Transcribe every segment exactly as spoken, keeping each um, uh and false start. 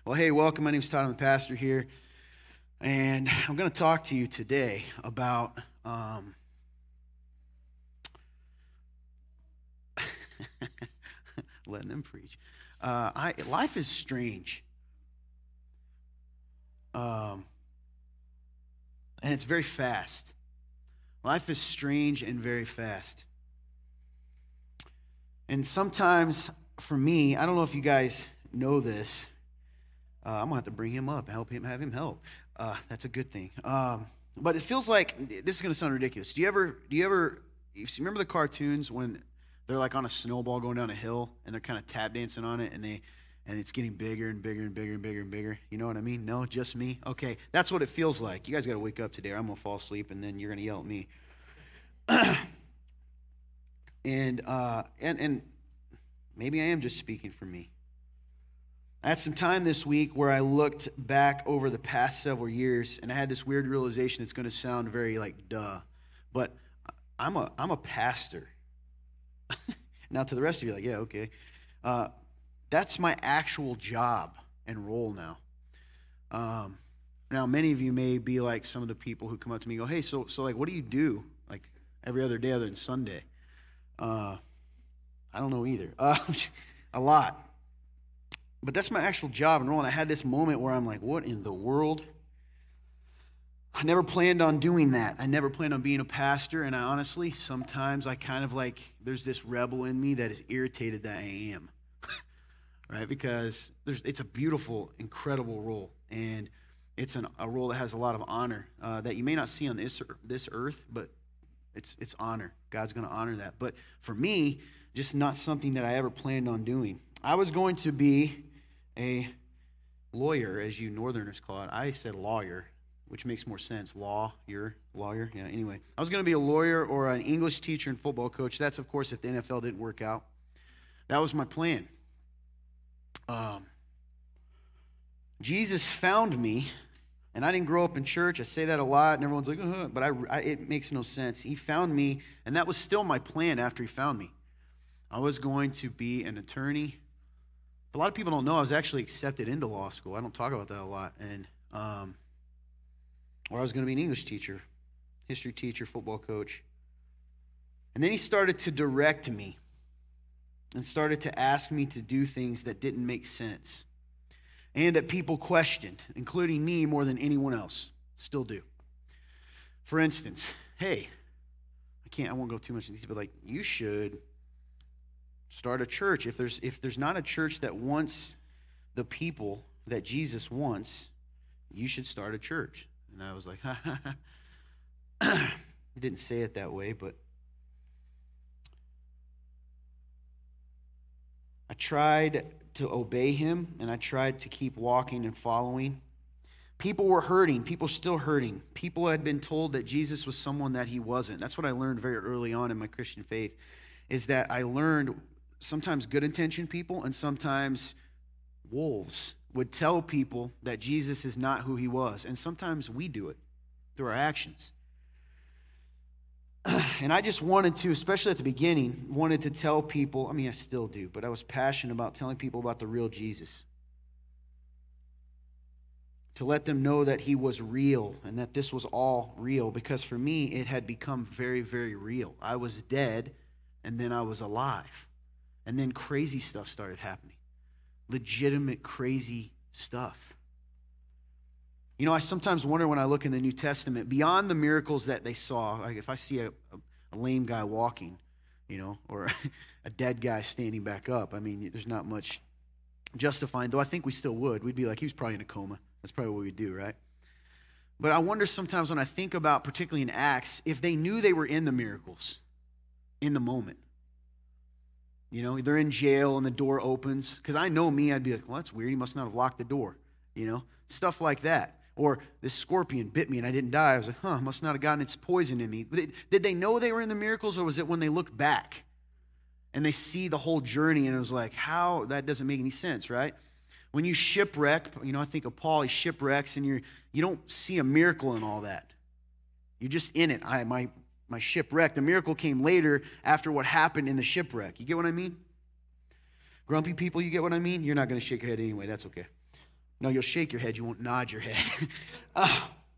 Well, hey, welcome. My name's Todd. I'm the pastor here. And I'm going to talk to you today about um, letting them preach. Uh, I, life is strange. Um, and it's very fast. Life is strange and very fast. And sometimes, for me, I don't know if you guys know this. Uh, I'm going to have to bring him up, help him, have him help. Uh, that's a good thing. Um, but it feels like, this is going to sound ridiculous. Do you ever, do you ever, you remember the cartoons when they're like on a snowball going down a hill and they're kind of tap dancing on it and they, and it's getting bigger and bigger and bigger and bigger and bigger? You know what I mean? No, just me? Okay, that's what it feels like. You guys got to wake up today or I'm going to fall asleep and then you're going to yell at me. and, uh, and, and maybe I am just speaking for me. I had some time this week where I looked back over the past several years, and I had this weird realization. It's going to sound very like duh, but I'm a I'm a pastor. Now to the rest of you, like, yeah, okay, uh, that's my actual job and role now. Um, now many of you may be like some of the people who come up to me and go, hey, so so like, what do you do like every other day other than Sunday? Uh, I don't know either. Uh, a lot. But that's my actual job and role, and I had this moment where I'm like, what in the world? I never planned on doing that. I never planned on being a pastor, and I honestly, sometimes I kind of like, there's this rebel in me that is irritated that I am, right? Because there's, it's a beautiful, incredible role, and it's an, a role that has a lot of honor uh, that you may not see on this, this earth, but it's, it's honor. God's going to honor that. But for me, just not something that I ever planned on doing. I was going to be a lawyer, as you northerners call it. I said lawyer, which makes more sense. Law, you're lawyer. Yeah, anyway. I was going to be a lawyer or an English teacher and football coach. That's, of course, if the N F L didn't work out. That was my plan. Um, Jesus found me, and I didn't grow up in church. I say that a lot, and everyone's like, uh-huh, but I, I, it makes no sense. He found me, and that was still my plan after he found me. I was going to be an attorney. A lot of people don't know I was actually accepted into law school. I don't talk about that a lot. And um, or I was going to be an English teacher, history teacher, football coach. And then he started to direct me and started to ask me to do things that didn't make sense and that people questioned, including me more than anyone else. Still do. For instance, hey, I can't, I won't go too much into detail, but like, you should start a church. If there's if there's not a church that wants the people that Jesus wants, you should start a church. And I was like, ha ha ha. I didn't say it that way, but I tried to obey him, and I tried to keep walking and following. People were hurting. People still hurting. People had been told that Jesus was someone that he wasn't. That's what I learned very early on in my Christian faith, is that I learned sometimes good-intentioned people and sometimes wolves would tell people that Jesus is not who he was. And sometimes we do it through our actions. And I just wanted to, especially at the beginning, wanted to tell people, I mean, I still do, but I was passionate about telling people about the real Jesus. To let them know that he was real and that this was all real. Because for me, it had become very, very real. I was dead, and then I was alive. And then crazy stuff started happening. Legitimate crazy stuff. You know, I sometimes wonder when I look in the New Testament, beyond the miracles that they saw, like if I see a, a, a lame guy walking, you know, or a dead guy standing back up, I mean, there's not much justifying, though I think we still would. We'd be like, he was probably in a coma. That's probably what we'd do, right? But I wonder sometimes when I think about, particularly in Acts, if they knew they were in the miracles in the moment. You know, they're in jail and the door opens. Because I know me, I'd be like, well, that's weird. He must not have locked the door. You know, stuff like that. Or this scorpion bit me and I didn't die. I was like, huh, must not have gotten its poison in me. Did they know they were in the miracles, or was it when they looked back and they see the whole journey and it was like, how? That doesn't make any sense, right? When you shipwreck, you know, I think of Paul, he shipwrecks and you're, you don't see a miracle in all that. You're just in it. I, my, my shipwreck. The miracle came later after what happened in the shipwreck. You get what I mean? Grumpy people, you get what I mean? You're not going to shake your head anyway. That's okay. No, you'll shake your head. You won't nod your head. uh,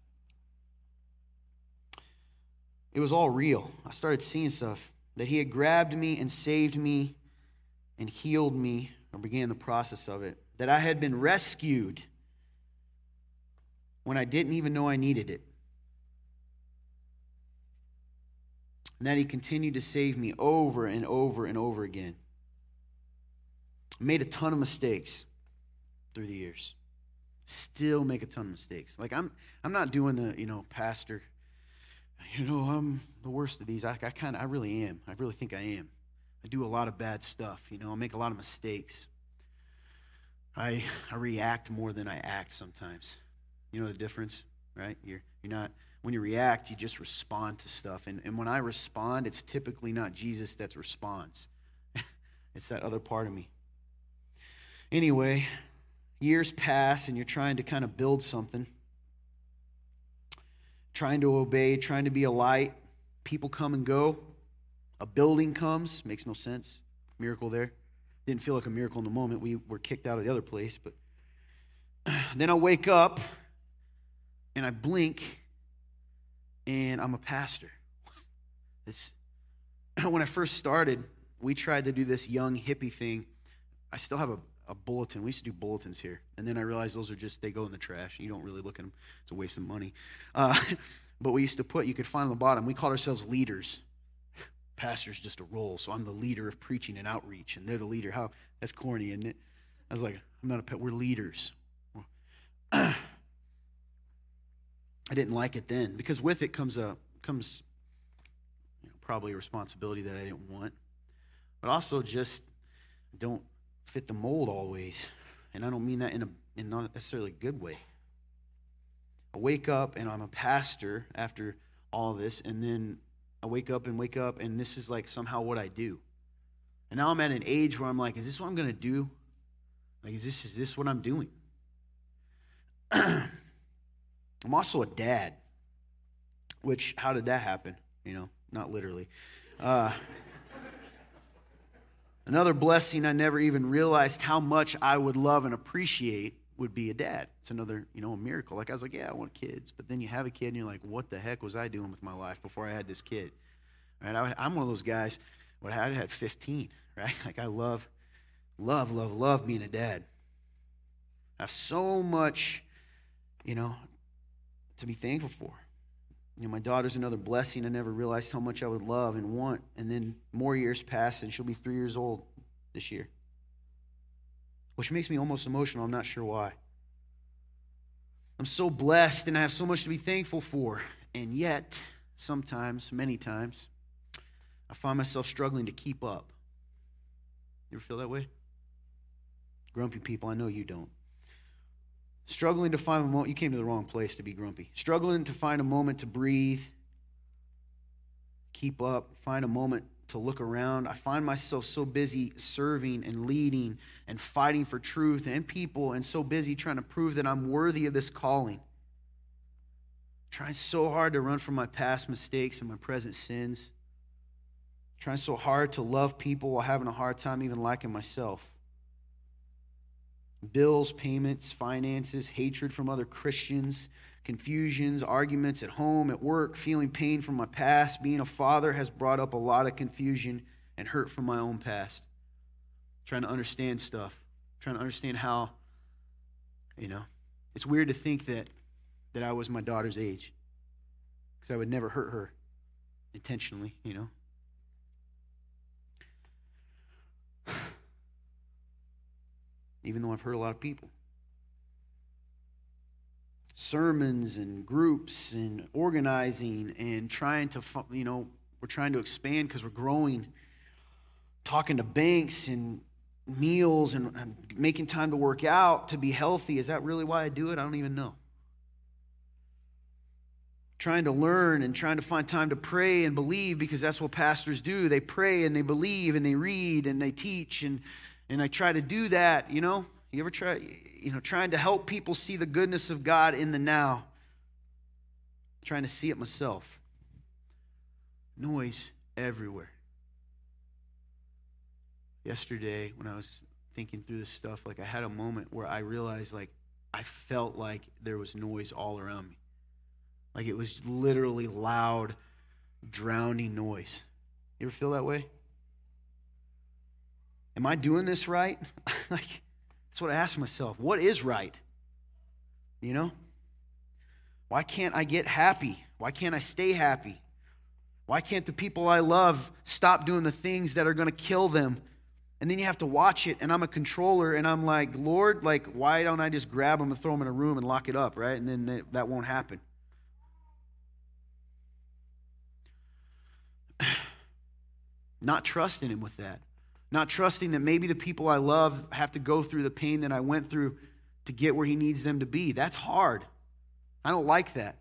it was all real. I started seeing stuff. That he had grabbed me and saved me and healed me, or began the process of it. That I had been rescued when I didn't even know I needed it. And that he continued to save me over and over and over again. I made a ton of mistakes through the years. Still make a ton of mistakes. Like I'm I'm not doing the, you know, pastor, you know, I'm the worst of these. I, I kind of, I really am. I really think I am. I do a lot of bad stuff, you know. I make a lot of mistakes. I I react more than I act sometimes. You know the difference, right? You're you're not, when you react, you just respond to stuff. And, and when I respond, it's typically not Jesus that responds. It's that other part of me. Anyway, years pass and you're trying to kind of build something. Trying to obey, trying to be a light. People come and go. A building comes. Makes no sense. Miracle there. Didn't feel like a miracle in the moment. We were kicked out of the other place. But then I wake up and I blink and I'm a pastor. This, when I first started, we tried to do this young hippie thing. I still have a, a bulletin. We used to do bulletins here. And then I realized those are just, they go in the trash. You don't really look at them. It's a waste of money. Uh, but we used to put, you could find on the bottom, we called ourselves leaders. Pastor's just a role, so I'm the leader of preaching and outreach, and they're the leader. How, that's corny, isn't it? I was like, I'm not a pet, we're leaders. I didn't like it then, because with it comes a comes you know, probably a responsibility that I didn't want, but also just don't fit the mold always, and I don't mean that in a in not necessarily a good way. I wake up and I'm a pastor after all this, and then I wake up and wake up, and this is like somehow what I do. And now I'm at an age where I'm like, is this what I'm going to do? Like, is this is this what I'm doing? I'm also a dad, which, how did that happen? You know, not literally. Uh, another blessing I never even realized how much I would love and appreciate would be a dad. It's another, you know, a miracle. Like I was like, yeah, I want kids. But then you have a kid and you're like, what the heck was I doing with my life before I had this kid? Right? I, I'm one of those guys, what I had fifteen, right? Like I love, love, love, love being a dad. I have so much, you know, to be thankful for. You know, my daughter's another blessing. I never realized how much I would love and want. And then more years pass and she'll be three years old this year. Which makes me almost emotional. I'm not sure why. I'm so blessed and I have so much to be thankful for. And yet, sometimes, many times, I find myself struggling to keep up. You ever feel that way? Grumpy people, I know you don't. Struggling to find a moment, you came to the wrong place to be grumpy. Struggling to find a moment to breathe, keep up, find a moment to look around. I find myself so busy serving and leading and fighting for truth and people, and so busy trying to prove that I'm worthy of this calling. Trying so hard to run from my past mistakes and my present sins. Trying so hard to love people while having a hard time even liking myself. Bills, payments, finances, hatred from other Christians, confusions, arguments at home, at work, feeling pain from my past. Being a father has brought up a lot of confusion and hurt from my own past. Trying to understand stuff. Trying to understand how, you know, it's weird to think that, that I was my daughter's age. Because I would never hurt her intentionally, you know. Even though I've hurt a lot of people. Sermons and groups and organizing and trying to, you know, we're trying to expand because we're growing. Talking to banks and meals and, and making time to work out, to be healthy. Is that really why I do it? I don't even know. Trying to learn and trying to find time to pray and believe, because that's what pastors do. They pray and they believe and they read and they teach, and And I try to do that, you know. You ever try, you know, trying to help people see the goodness of God in the now. Trying to see it myself. Noise everywhere. Yesterday, when I was thinking through this stuff, like I had a moment where I realized, like, I felt like there was noise all around me. Like it was literally loud, drowning noise. You ever feel that way? Am I doing this right? Like, that's what I ask myself. What is right? You know? Why can't I get happy? Why can't I stay happy? Why can't the people I love stop doing the things that are going to kill them? And then you have to watch it, and I'm a controller, and I'm like, Lord, like, why don't I just grab them and throw them in a room and lock it up, right? And then that, that won't happen. Not trusting him with that. Not trusting that maybe the people I love have to go through the pain that I went through to get where he needs them to be. That's hard. I don't like that.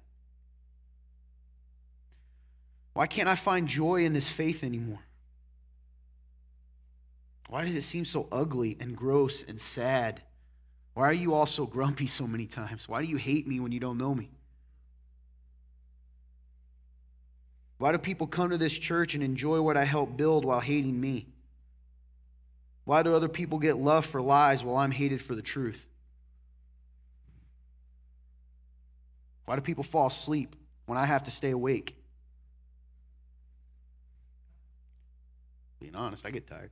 Why can't I find joy in this faith anymore? Why does it seem so ugly and gross and sad? Why are you all so grumpy so many times? Why do you hate me when you don't know me? Why do people come to this church and enjoy what I helped build while hating me? Why do other people get love for lies while I'm hated for the truth? Why do people fall asleep when I have to stay awake? Being honest, I get tired.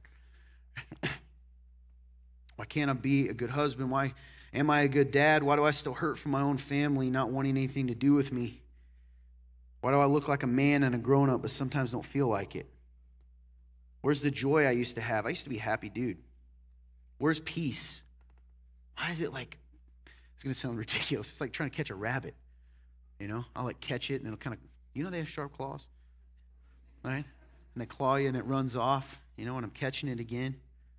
Why can't I be a good husband? Why am I a good dad? Why do I still hurt from my own family not wanting anything to do with me? Why do I look like a man and a grown-up but sometimes don't feel like it? Where's the joy I used to have? I used to be a happy dude. Where's peace? Why is it like, it's going to sound ridiculous. It's like trying to catch a rabbit. You know, I'll like catch it and it'll kind of, you know they have sharp claws? Right? And they claw you and it runs off, you know, and I'm catching it again.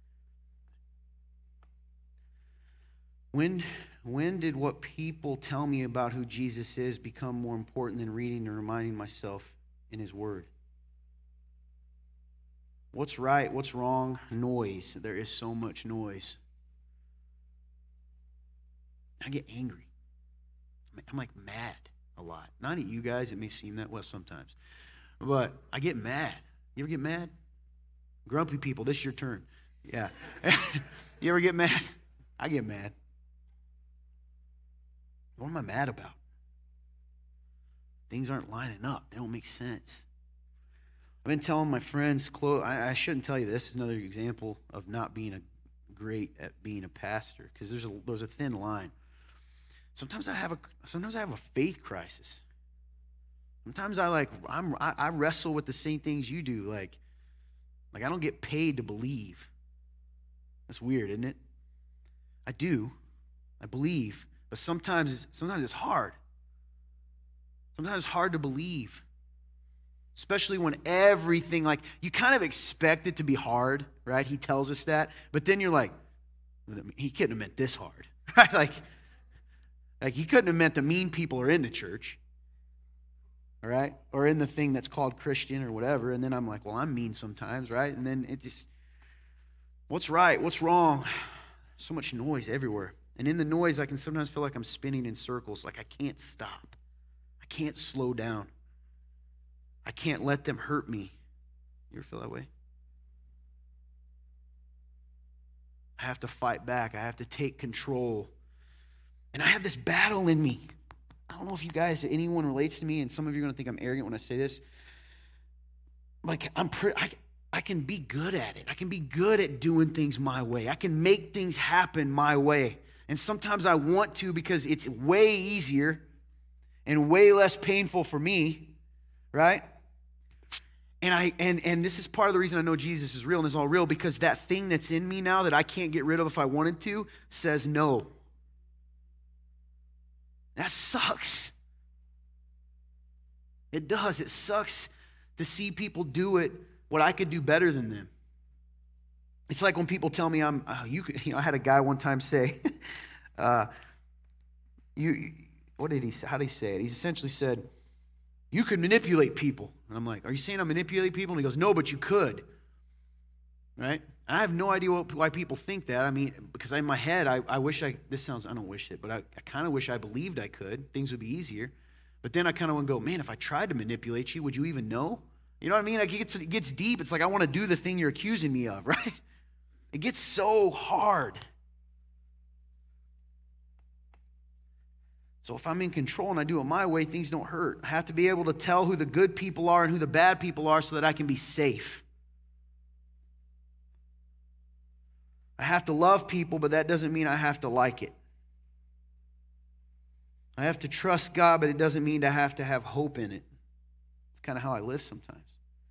When, when did what people tell me about who Jesus is become more important than reading and reminding myself in his word? What's right? What's wrong? Noise. There is so much noise. I get angry. I'm like mad a lot. Not at you guys. It may seem that way sometimes. But I get mad. You ever get mad? Grumpy people, this is your turn. Yeah. You ever get mad? I get mad. What am I mad about? Things aren't lining up. They don't make sense. I've been telling my friends, I shouldn't tell you this. This is another example of not being a great at being a pastor, because there's a there's a thin line. Sometimes I have a sometimes I have a faith crisis. Sometimes I like I'm I, I wrestle with the same things you do. Like, like I don't get paid to believe. That's weird, isn't it? I do. I believe, but sometimes sometimes it's hard. Sometimes it's hard to believe. Especially when everything, like, you kind of expect it to be hard, right? He tells us that. But then you're like, he couldn't have meant this hard, right? Like, like he couldn't have meant the mean people are in the church, all right? Or in the thing that's called Christian or whatever. And then I'm like, well, I'm mean sometimes, right? And then it just, what's right? What's wrong? So much noise everywhere. And in the noise, I can sometimes feel like I'm spinning in circles, like I can't stop. I can't slow down. I can't let them hurt me. You ever feel that way? I have to fight back. I have to take control. And I have this battle in me. I don't know if you guys, anyone relates to me, and some of you are going to think I'm arrogant when I say this. Like, I'm pretty, I, I can be good at it. I can be good at doing things my way. I can make things happen my way. And sometimes I want to because it's way easier and way less painful for me, right? And I and and this is part of the reason I know Jesus is real and is all real, because that thing that's in me now that I can't get rid of if I wanted to says no. That sucks. It does. It sucks to see people do it what I could do better than them. It's like when people tell me I'm oh, you could, you know I had a guy one time say uh, you what did he say? How did he say it? He essentially said, you could manipulate people. And I'm like, are you saying I manipulate people? And he goes, no, but you could. Right? I have no idea what, why people think that. I mean, because in my head, I, I wish I, this sounds, I don't wish it, but I, I kind of wish I believed I could. Things would be easier. But then I kind of want to go, man, if I tried to manipulate you, would you even know? You know what I mean? Like it gets, it gets deep. It's like I want to do the thing you're accusing me of, right? It gets so hard. So if I'm in control and I do it my way, things don't hurt. I have to be able to tell who the good people are and who the bad people are so that I can be safe. I have to love people, but that doesn't mean I have to like it. I have to trust God, but it doesn't mean I have to have hope in it. It's kind of how I live sometimes.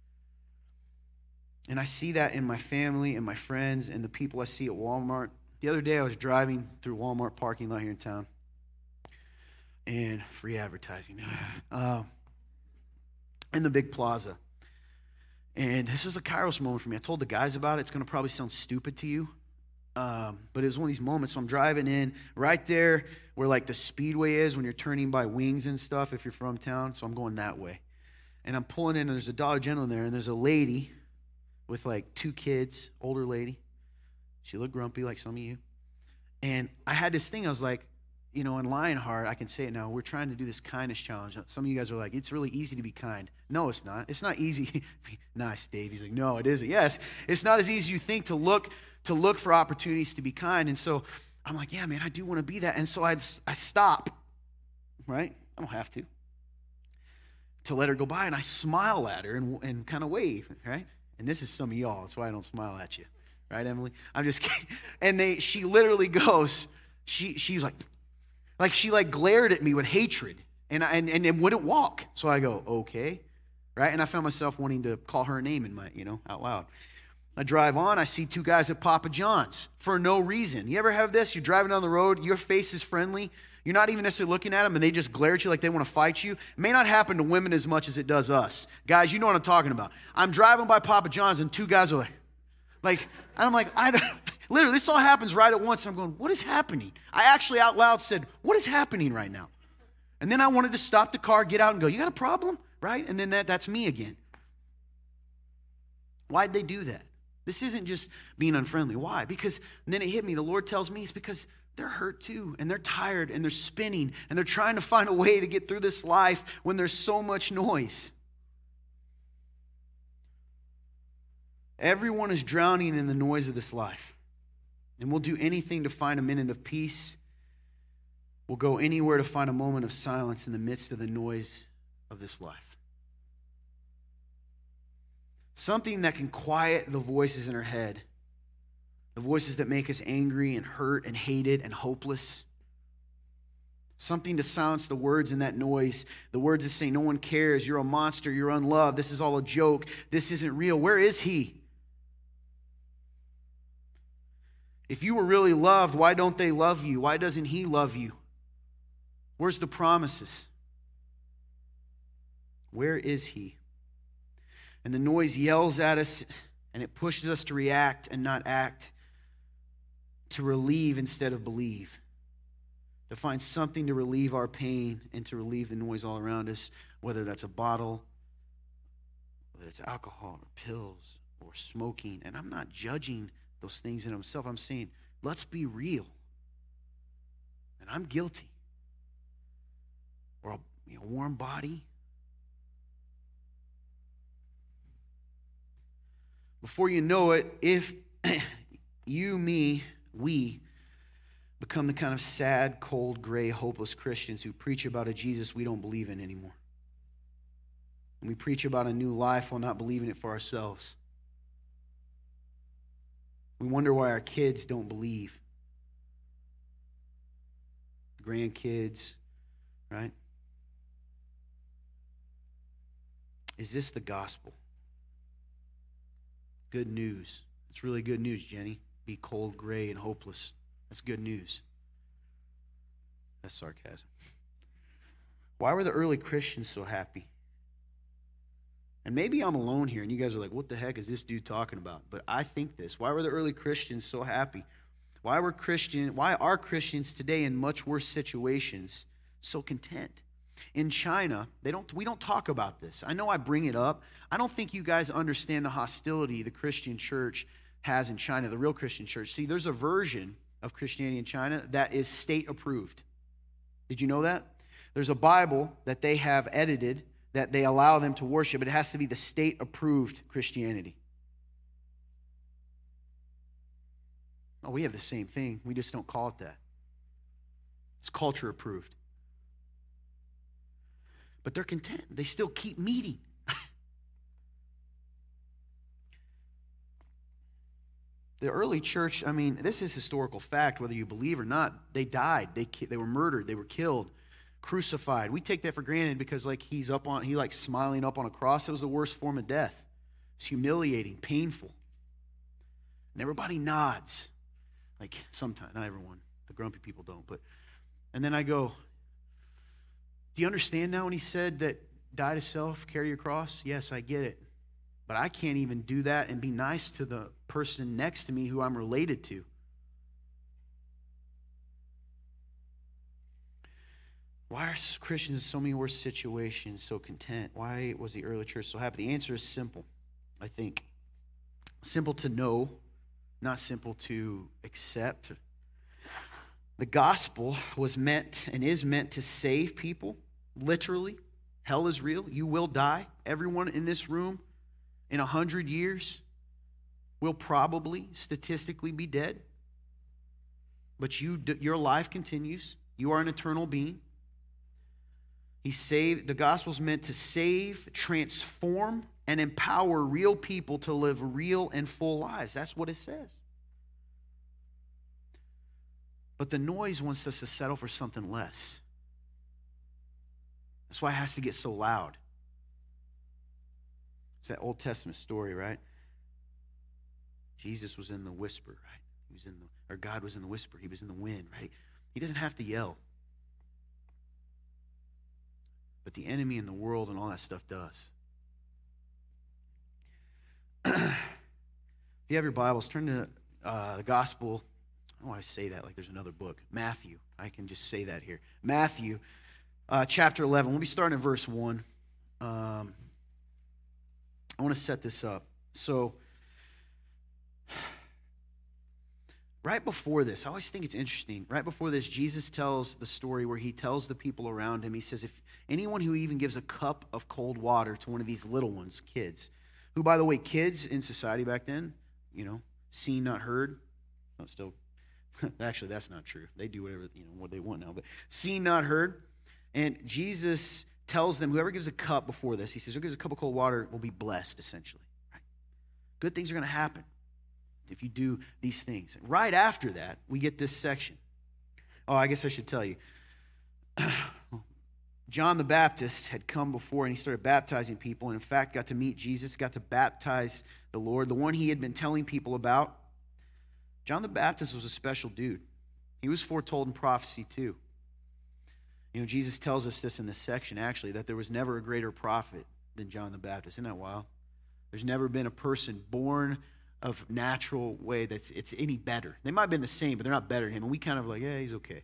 And I see that in my family and my friends and the people I see at Walmart. The other day I was driving through Walmart parking lot here in town. And free advertising. uh, in the big plaza. And this was a Kairos moment for me. I told the guys about it. It's going to probably sound stupid to you. Um, but it was one of these moments. So I'm driving in right there where like the speedway is when you're turning by Wings and stuff if you're from town. So I'm going that way. And I'm pulling in and there's a Dollar General there. And there's a lady with like two kids, older lady. She looked grumpy like some of you. And I had this thing. I was like, you know, in Lionheart, I can say it now, we're trying to do this kindness challenge. Some of you guys are like, it's really easy to be kind. No, it's not. It's not easy. Nice, Dave. He's like, no, it isn't. Yes, it's not as easy as you think to look to look for opportunities to be kind. And so I'm like, yeah, man, I do want to be that. And so I, I stop, right? I don't have to, to let her go by. And I smile at her and, and kind of wave, right? And this is some of y'all. That's why I don't smile at you. Right, Emily? I'm just kidding. And they, she literally goes, she, she's like, Like she like glared at me with hatred and, I, and and and wouldn't walk. So I go, okay, right? And I found myself wanting to call her name in my, you know, out loud. I drive on, I see two guys at Papa John's for no reason. You ever have this? You're driving down the road, your face is friendly, you're not even necessarily looking at them, and they just glare at you like they want to fight you. It may not happen to women as much as it does us. Guys, you know what I'm talking about. I'm driving by Papa John's, and two guys are like, like, and I'm like, I don't, literally, this all happens right at once. I'm going, what is happening? I actually out loud said, what is happening right now? And then I wanted to stop the car, get out and go, you got a problem? Right? And then that, that's me again. Why'd they do that? This isn't just being unfriendly. Why? Because and then it hit me. The Lord tells me it's because they're hurt too, and they're tired, and they're spinning, and they're trying to find a way to get through this life when there's so much noise. Everyone is drowning in the noise of this life. And we'll do anything to find a minute of peace. We'll go anywhere to find a moment of silence in the midst of the noise of this life. Something that can quiet the voices in our head. The voices that make us angry and hurt and hated and hopeless. Something to silence the words in that noise. The words that say, no one cares, you're a monster, you're unloved, this is all a joke, this isn't real. Where is he? If you were really loved, why don't they love you? Why doesn't he love you? Where's the promises? Where is he? And the noise yells at us, and it pushes us to react and not act, to relieve instead of believe, to find something to relieve our pain and to relieve the noise all around us, whether that's a bottle, whether it's alcohol or pills or smoking. And I'm not judging those things in themselves. I'm saying, let's be real. And I'm guilty. Or a you know, warm body. Before you know it, if you, me, we become the kind of sad, cold, gray, hopeless Christians who preach about a Jesus we don't believe in anymore. And we preach about a new life while not believing it for ourselves. We wonder why our kids don't believe. Grandkids, right? Is this the gospel? Good news. It's really good news, Jenny. Be cold, gray, and hopeless. That's good news. That's sarcasm. Why were the early Christians so happy? And maybe I'm alone here, and you guys are like, what the heck is this dude talking about? But I think this. Why were the early Christians so happy? Why were Christian, why are Christians today in much worse situations so content? In China, they don't. we don't talk about this. I know I bring it up. I don't think you guys understand the hostility the Christian church has in China, the real Christian church. See, there's a version of Christianity in China that is state approved. Did you know that? There's a Bible that they have edited that they allow them to worship. It has to be the state approved Christianity. Oh, we have the same thing. We just don't call it that. It's culture approved. But they're content. They still keep meeting. The early church, I mean, this is historical fact, whether you believe or not. They died. They they were murdered. They were killed, crucified. We take that for granted because, like, he's up on, he like smiling up on a cross. It was the worst form of death. It's humiliating, painful. And everybody nods. Like, sometimes, not everyone. The grumpy people don't. But, and then I go, do you understand now when he said that die to self, carry your cross? Yes, I get it. But I can't even do that and be nice to the person next to me who I'm related to. Why are Christians in so many worse situations so content? Why was the early church so happy? The answer is simple, I think. Simple to know, not simple to accept. The gospel was meant and is meant to save people, literally. Hell is real. You will die. Everyone in this room in a hundred years will probably statistically be dead. But you, your life continues. You are an eternal being. He saved, the gospel is meant to save, transform, and empower real people to live real and full lives. That's what it says. But the noise wants us to settle for something less. That's why it has to get so loud. It's that Old Testament story, right? Jesus was in the whisper, right? He was in the, or God was in the whisper. He was in the wind, right? He doesn't have to yell. But the enemy and the world and all that stuff does. If you have your Bibles, turn to uh, the gospel. I don't know why I say that like there's another book. Matthew. I can just say that here. Matthew, uh, chapter eleven. We'll be starting at verse one. Um, I want to set this up. So, right before this, I always think it's interesting. Right before this, Jesus tells the story where he tells the people around him, he says, if anyone who even gives a cup of cold water to one of these little ones, kids, who, by the way, kids in society back then, you know, seen, not heard, no, still, actually, that's not true. They do whatever, you know, what they want now, but seen, not heard. And Jesus tells them, whoever gives a cup before this, he says, whoever gives a cup of cold water will be blessed, essentially. Right? Good things are going to happen if you do these things. Right after that, we get this section. Oh, I guess I should tell you. John the Baptist had come before, and he started baptizing people, and in fact got to meet Jesus, got to baptize the Lord, the one he had been telling people about. John the Baptist was a special dude. He was foretold in prophecy too. You know, Jesus tells us this in this section, actually, that there was never a greater prophet than John the Baptist. Isn't that wild? There's never been a person born of natural way that's it's any better. They might have been the same, but they're not better than him. And we kind of like, yeah, he's okay.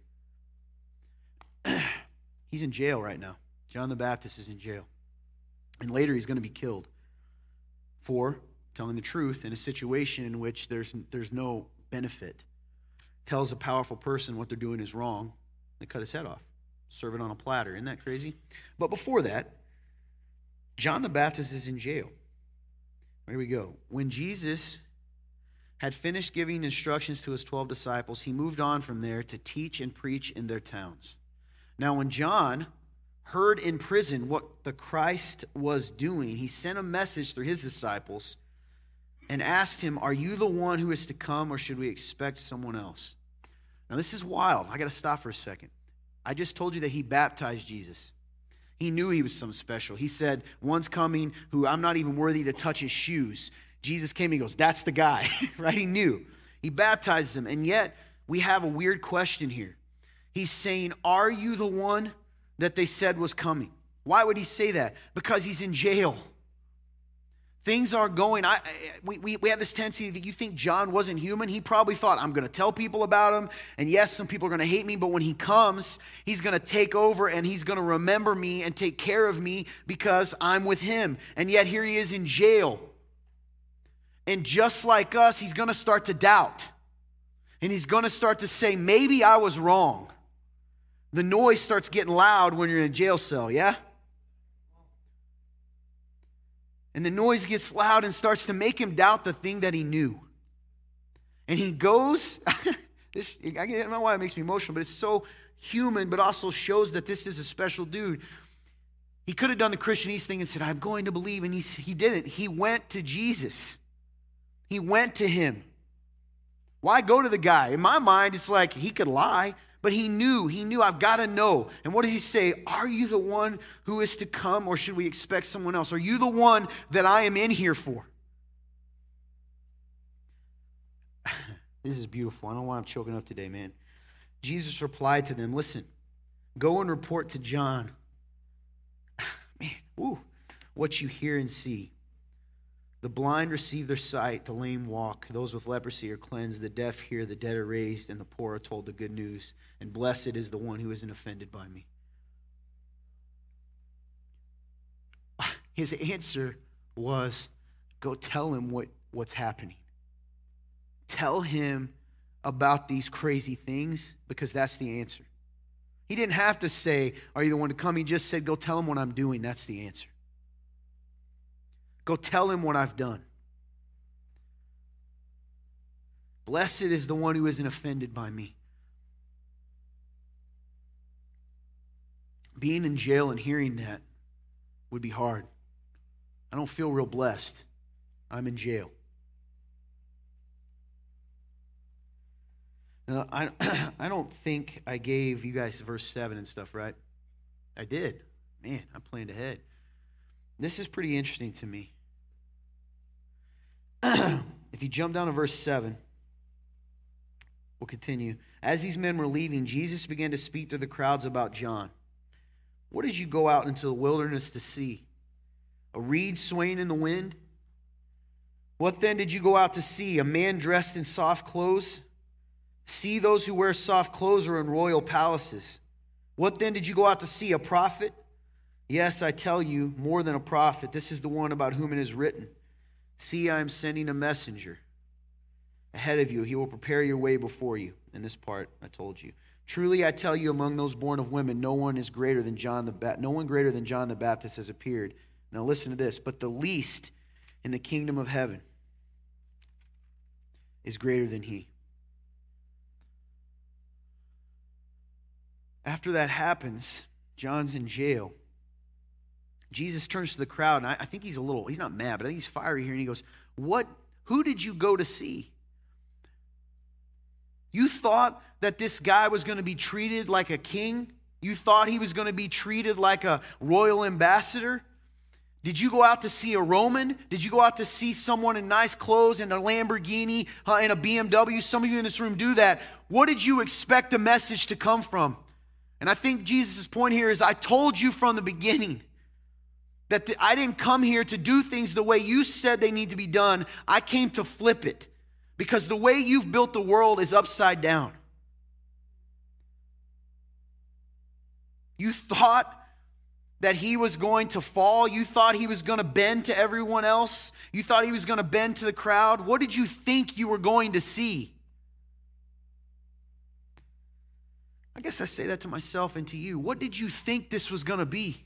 He's in jail right now. John the Baptist is in jail. And later he's going to be killed for telling the truth in a situation in which there's there's no benefit. Tells a powerful person what they're doing is wrong. They cut his head off. Serve it on a platter. Isn't that crazy? But before that, John the Baptist is in jail. Here we go. When Jesus had finished giving instructions to his twelve disciples, he moved on from there to teach and preach in their towns. Now, when John heard in prison what the Christ was doing, he sent a message through his disciples and asked him, are you the one who is to come, or should we expect someone else? Now, this is wild. I got to stop for a second. I just told you that he baptized Jesus. He knew he was something special. He said, one's coming who I'm not even worthy to touch his shoes. Jesus came and he goes, that's the guy, right? He knew. He baptizes him. And yet, we have a weird question here. He's saying, are you the one that they said was coming? Why would he say that? Because he's in jail. Things are going, I, we, we, we have this tendency that you think John wasn't human. He probably thought, I'm going to tell people about him. And yes, some people are going to hate me, but when he comes, he's going to take over and he's going to remember me and take care of me because I'm with him. And yet here he is in jail. And just like us, he's going to start to doubt. And he's going to start to say, maybe I was wrong. The noise starts getting loud when you're in a jail cell, yeah? And the noise gets loud and starts to make him doubt the thing that he knew. And he goes, this, I don't know why it makes me emotional, but it's so human, but also shows that this is a special dude. He could have done the Christianese thing and said, I'm going to believe, and he, he didn't. He went to Jesus. He went to him. Why go to the guy? In my mind, it's like he could lie, but he knew. He knew, I've got to know. And what does he say? Are you the one who is to come, or should we expect someone else? Are you the one that I am in here for? This is beautiful. I don't know why I'm choking up today, man. Jesus replied to them, listen, go and report to John, man, ooh, what you hear and see. The blind receive their sight, the lame walk, those with leprosy are cleansed, the deaf hear, the dead are raised, and the poor are told the good news. And blessed is the one who isn't offended by me. His answer was, go tell him what, what's happening. Tell him about these crazy things, because that's the answer. He didn't have to say, are you the one to come? He just said, go tell him what I'm doing. That's the answer. Go tell him what I've done. Blessed is the one who isn't offended by me. Being in jail and hearing that would be hard. I don't feel real blessed. I'm in jail. Now, I, I don't think I gave you guys verse seven and stuff, right? I did. Man, I planned ahead. This is pretty interesting to me. If you jump down to verse seven, we'll continue. As these men were leaving, Jesus began to speak to the crowds about John. What did you go out into the wilderness to see? A reed swaying in the wind? What then did you go out to see? A man dressed in soft clothes? See, those who wear soft clothes are in royal palaces. What then did you go out to see? A prophet? Yes, I tell you, more than a prophet. This is the one about whom it is written. See, I am sending a messenger ahead of you. He will prepare your way before you. In this part, I told you. Truly, I tell you, among those born of women, no one is greater than John the Baptist. No one greater than John the Baptist has appeared. Now listen to this. But the least in the kingdom of heaven is greater than he. After that happens, John's in jail. Jesus turns to the crowd, and I, I think he's a little, he's not mad, but I think he's fiery here, and he goes, "What? Who did you go to see? You thought that this guy was going to be treated like a king? You thought he was going to be treated like a royal ambassador? Did you go out to see a Roman? Did you go out to see someone in nice clothes and a Lamborghini uh, and a B M W? Some of you in this room do that. What did you expect the message to come from?" And I think Jesus' point here is, I told you from the beginning that the, I didn't come here to do things the way you said they need to be done. I came to flip it, because the way you've built the world is upside down. You thought that he was going to fall. You thought he was going to bend to everyone else. You thought he was going to bend to the crowd. What did you think you were going to see? I guess I say that to myself and to you. What did you think this was going to be?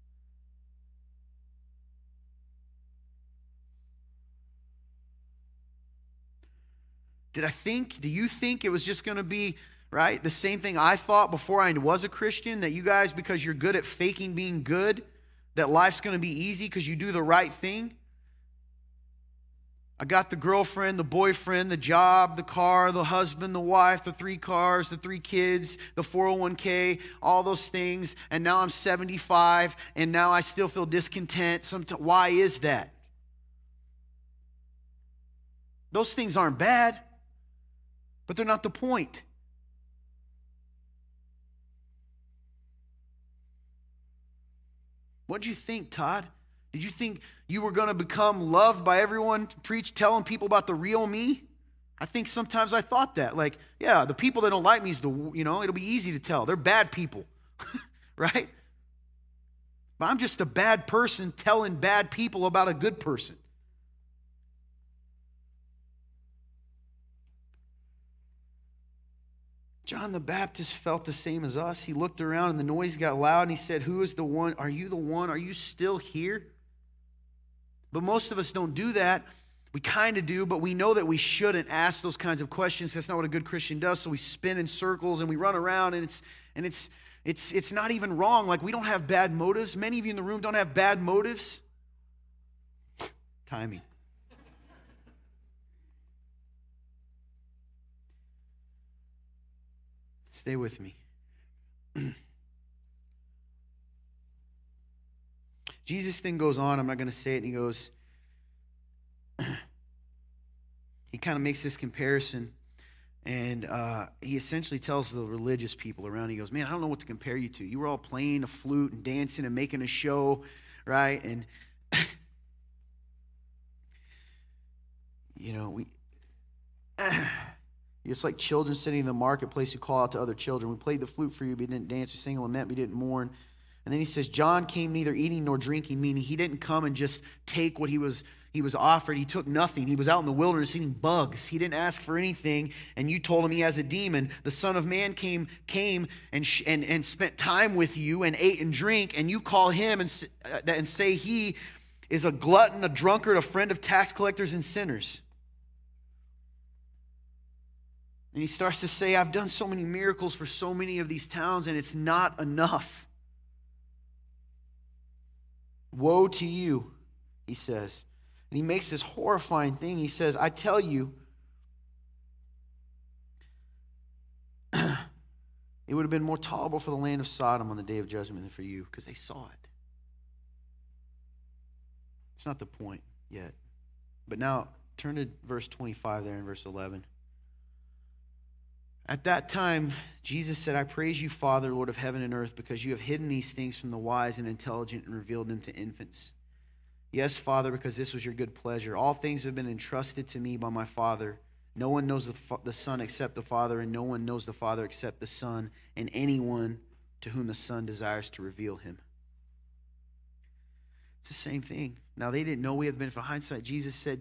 Did I think, do you think it was just going to be, right, the same thing I thought before I was a Christian, that you guys, because you're good at faking being good, that life's going to be easy because you do the right thing? I got the girlfriend, the boyfriend, the job, the car, the husband, the wife, the three cars, the three kids, the four oh one k, all those things, and now I'm seventy-five, and now I still feel discontent. Somet- Why is that? Those things aren't bad, but they're not the point. What did you think, Todd? Did you think you were going to become loved by everyone, preach, telling people about the real me? I think sometimes I thought that. Like, yeah, the people that don't like me is the, you know, it'll be easy to tell. They're bad people, right? But I'm just a bad person telling bad people about a good person. John the Baptist felt the same as us. He looked around and the noise got loud and he said, "Who is the one? Are you the one? Are you still here?" But most of us don't do that. We kind of do, but we know that we shouldn't ask those kinds of questions. That's not what a good Christian does. So we spin in circles and we run around, and it's and it's It's, it's not even wrong. Like, we don't have bad motives. Many of you in the room don't have bad motives. Timing. Stay with me. Jesus thing goes on. I'm not going to say it. And he goes, he kind of makes this comparison. And uh, he essentially tells the religious people around, he goes, man, I don't know what to compare you to. You were all playing a flute and dancing and making a show, right? And, you know, we... It's like children sitting in the marketplace who call out to other children. We played the flute for you, but we didn't dance. We sang a lament, but we didn't mourn. And then he says, John came neither eating nor drinking, meaning he didn't come and just take what he was he was offered. He took nothing. He was out in the wilderness eating bugs. He didn't ask for anything, and you told him he has a demon. The Son of Man came came and sh- and, and spent time with you and ate and drank, and you call him and, uh, and say he is a glutton, a drunkard, a friend of tax collectors and sinners. And he starts to say, I've done so many miracles for so many of these towns, and it's not enough. Woe to you, he says. And he makes this horrifying thing. He says, I tell you, it would have been more tolerable for the land of Sodom on the day of judgment than for you, because they saw it. It's not the point yet. But now, turn to verse twenty-five there in verse eleven. At that time, Jesus said, I praise you, Father, Lord of heaven and earth, because you have hidden these things from the wise and intelligent and revealed them to infants. Yes, Father, because this was your good pleasure. All things have been entrusted to me by my Father. No one knows the, the Son except the Father, and no one knows the Father except the Son, and anyone to whom the Son desires to reveal him. It's the same thing. Now, they didn't know we have been for hindsight. Jesus said,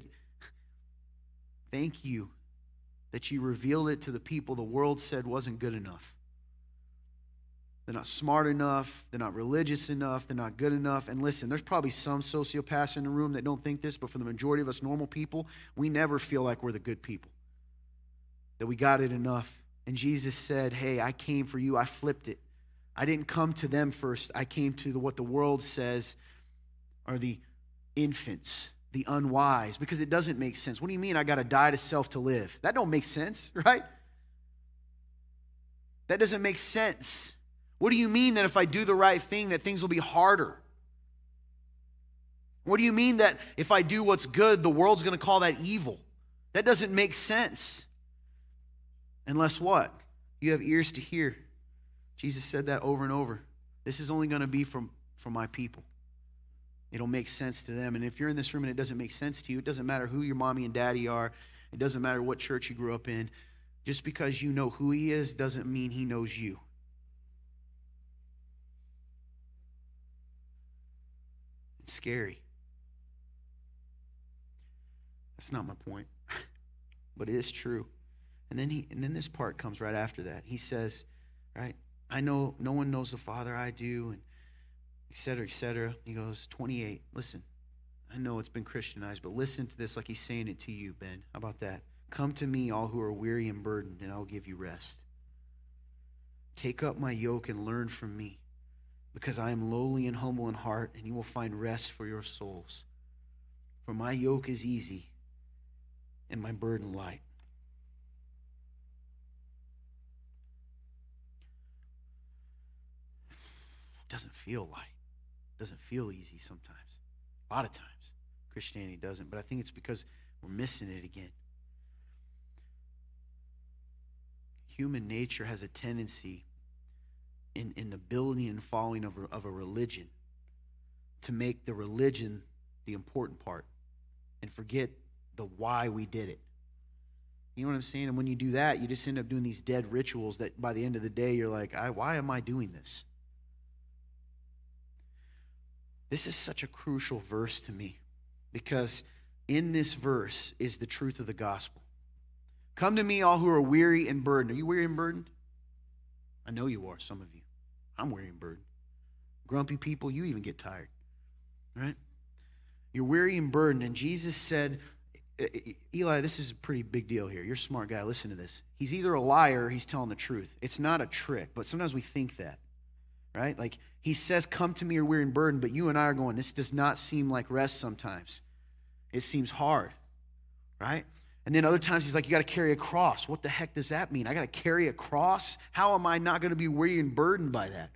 thank you that you revealed it to the people the world said wasn't good enough. They're not smart enough. They're not religious enough. They're not good enough. And listen, there's probably some sociopaths in the room that don't think this, but for the majority of us normal people, we never feel like we're the good people, that we got it enough. And Jesus said, hey, I came for you. I flipped it. I didn't come to them first. I came to the, what the world says are the infants, the unwise, because it doesn't make sense. What do you mean I got to die to self to live? That don't make sense, right? That doesn't make sense. What do you mean that if I do the right thing that things will be harder? What do you mean that if I do what's good, the world's going to call that evil? That doesn't make sense. Unless what? You have ears to hear. Jesus said that over and over. This is only going to be from, from my people. It'll make sense to them. And if you're in this room and it doesn't make sense to you, it doesn't matter who your mommy and daddy are. It doesn't matter what church you grew up in. Just because you know who he is doesn't mean he knows you. It's scary. That's not my point. But it is true. And then he and then this part comes right after that. He says, right, I know no one knows the Father, I do, and et cetera, et cetera. He goes, twenty-eight, listen, I know it's been Christianized, but listen to this like he's saying it to you, Ben. How about that? Come to me, all who are weary and burdened, and I'll give you rest. Take up my yoke and learn from me, because I am lowly and humble in heart, and you will find rest for your souls. For my yoke is easy, and my burden light. It doesn't feel light. It doesn't feel easy sometimes. A lot of times. Christianity doesn't, but I think it's because we're missing it again. Human nature has a tendency in, in the building and following of a, of a religion to make the religion the important part and forget the why we did it. You know what I'm saying? And when you do that, you just end up doing these dead rituals that by the end of the day, you're like, I, why am I doing this? This is such a crucial verse to me because in this verse is the truth of the gospel. Come to me, all who are weary and burdened. Are you weary and burdened? I know you are, some of you. I'm weary and burdened. Grumpy people, you even get tired, right? You're weary and burdened, and Jesus said, Eli, this is a pretty big deal here. You're a smart guy. Listen to this. He's either a liar or he's telling the truth. It's not a trick, but sometimes we think that. right? Like he says, come to me, you're weary and burdened, but you and I are going, this does not seem like rest sometimes. It seems hard, right? And then other times he's like, you got to carry a cross. What the heck does that mean? I got to carry a cross? How am I not going to be weary and burdened by that?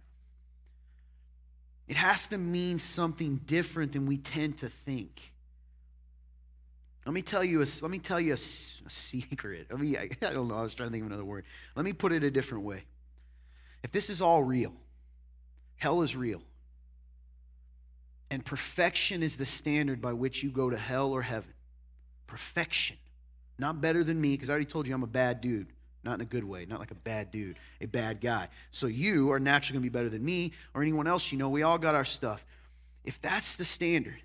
It has to mean something different than we tend to think. Let me tell you a, let me tell you a, a secret. I mean, I, I don't know. I was trying to think of another word. Let me put it a different way. If this is all real, hell is real, and perfection is the standard by which you go to hell or heaven. Perfection. Not better than me, because I already told you I'm a bad dude. Not in a good way, not like a bad dude, a bad guy. So you are naturally going to be better than me or anyone else you know. We all got our stuff. If that's the standard,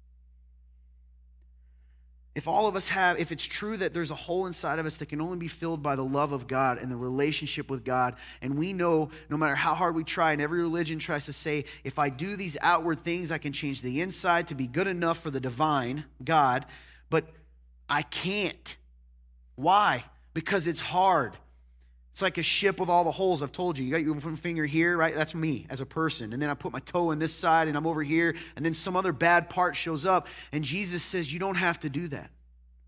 if all of us have, if it's true that there's a hole inside of us that can only be filled by the love of God and the relationship with God, and we know no matter how hard we try, and every religion tries to say, if I do these outward things, I can change the inside to be good enough for the divine God, but I can't. Why? Because it's hard. It's like a ship with all the holes. I've told you. You got your one finger here, right? That's me as a person. And then I put my toe in this side and I'm over here. And then some other bad part shows up. And Jesus says, you don't have to do that.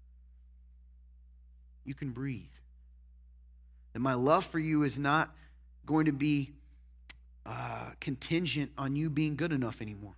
You can breathe. And my love for you is not going to be uh, contingent on you being good enough anymore.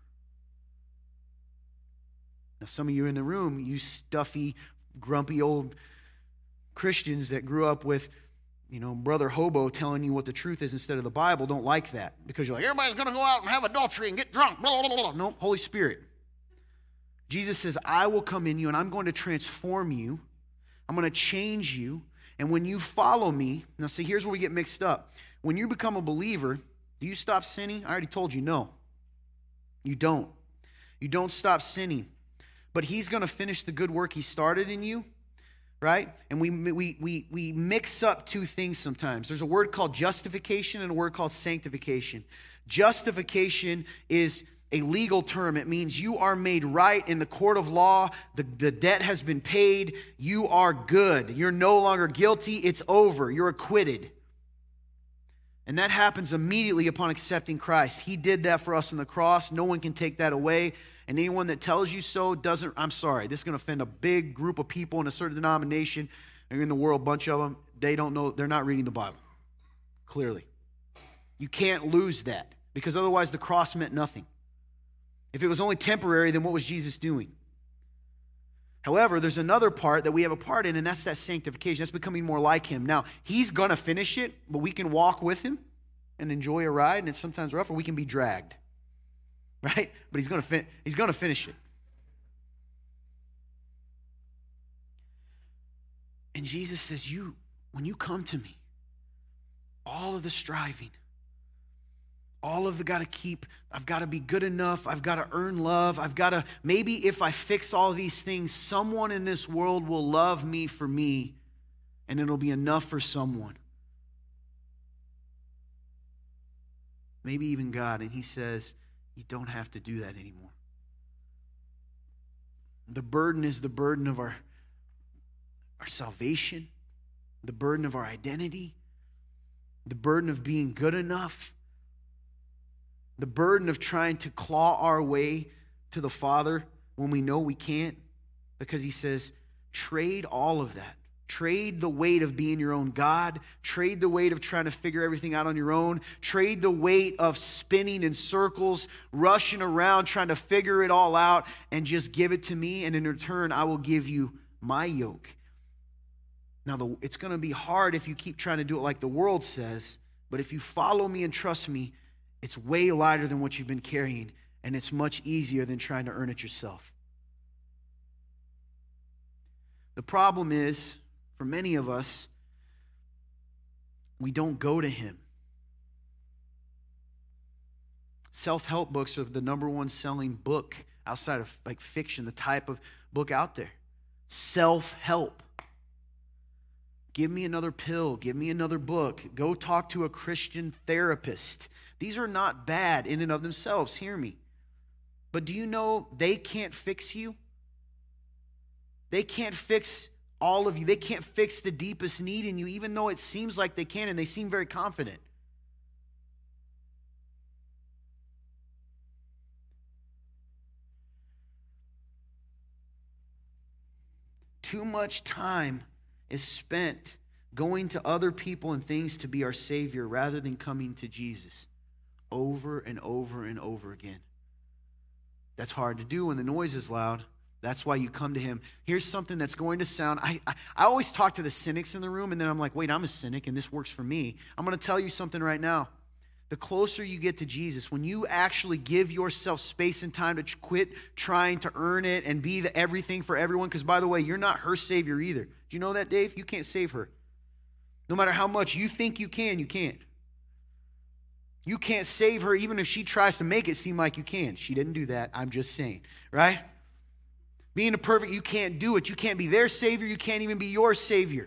Now, some of you in the room, you stuffy, grumpy old Christians that grew up with, you know, Brother Hobo telling you what the truth is instead of the Bible, don't like that. Because you're like, everybody's going to go out and have adultery and get drunk. Blah, blah, blah, blah. No, Holy Spirit. Jesus says, I will come in you and I'm going to transform you. I'm going to change you. And when you follow me, now see, here's where we get mixed up. When you become a believer, do you stop sinning? I already told you, no. You don't. You don't stop sinning. But he's going to finish the good work he started in you. Right? And we, we, we, we mix up two things sometimes. There's a word called justification and a word called sanctification. Justification is a legal term. It means you are made right in the court of law. The, the debt has been paid. You are good. You're no longer guilty. It's over. You're acquitted. And that happens immediately upon accepting Christ. He did that for us on the cross. No one can take that away. And anyone that tells you so doesn't, I'm sorry, this is going to offend a big group of people in a certain denomination. They're in the world, a bunch of them. They don't know, they're not reading the Bible. Clearly. You can't lose that because otherwise the cross meant nothing. If it was only temporary, then what was Jesus doing? However, there's another part that we have a part in, and that's that sanctification. That's becoming more like him. Now, he's going to finish it, but we can walk with him and enjoy a ride, and it's sometimes rough, or we can be dragged. Right? But he's going to fin- he's going to finish it. And Jesus says, you, when you come to me, all of the striving, all of the got to keep, I've got to be good enough, I've got to earn love, I've got to, maybe if I fix all these things, someone in this world will love me for me, and it'll be enough for someone. Maybe even God. And he says, you don't have to do that anymore. The burden is the burden of our, our salvation, the burden of our identity, the burden of being good enough, the burden of trying to claw our way to the Father when we know we can't, because he says, trade all of that. Trade the weight of being your own God. Trade the weight of trying to figure everything out on your own. Trade the weight of spinning in circles, rushing around, trying to figure it all out, and just give it to me, and in return, I will give you my yoke. Now, the, it's going to be hard if you keep trying to do it like the world says, but if you follow me and trust me, it's way lighter than what you've been carrying, and it's much easier than trying to earn it yourself. The problem is, for many of us, we don't go to him. Self-help books are the number one selling book outside of like fiction, the type of book out there. Self-help. Give me another pill. Give me another book. Go talk to a Christian therapist. These are not bad in and of themselves. Hear me. But do you know they can't fix you? They can't fix all of you. They can't fix the deepest need in you, even though it seems like they can, and they seem very confident. Too much time is spent going to other people and things to be our Savior rather than coming to Jesus over and over and over again. That's hard to do when the noise is loud. That's why you come to him. Here's something that's going to sound, I, I, I always talk to the cynics in the room, and then I'm like, wait, I'm a cynic, and this works for me. I'm going to tell you something right now. The closer you get to Jesus, when you actually give yourself space and time to quit trying to earn it and be the everything for everyone, because by the way, you're not her Savior either. Do you know that, Dave? You can't save her. No matter how much you think you can, you can't. You can't save her even if she tries to make it seem like you can. She didn't do that. I'm just saying, right? Being a perfect, you can't do it. You can't be their Savior. You can't even be your Savior.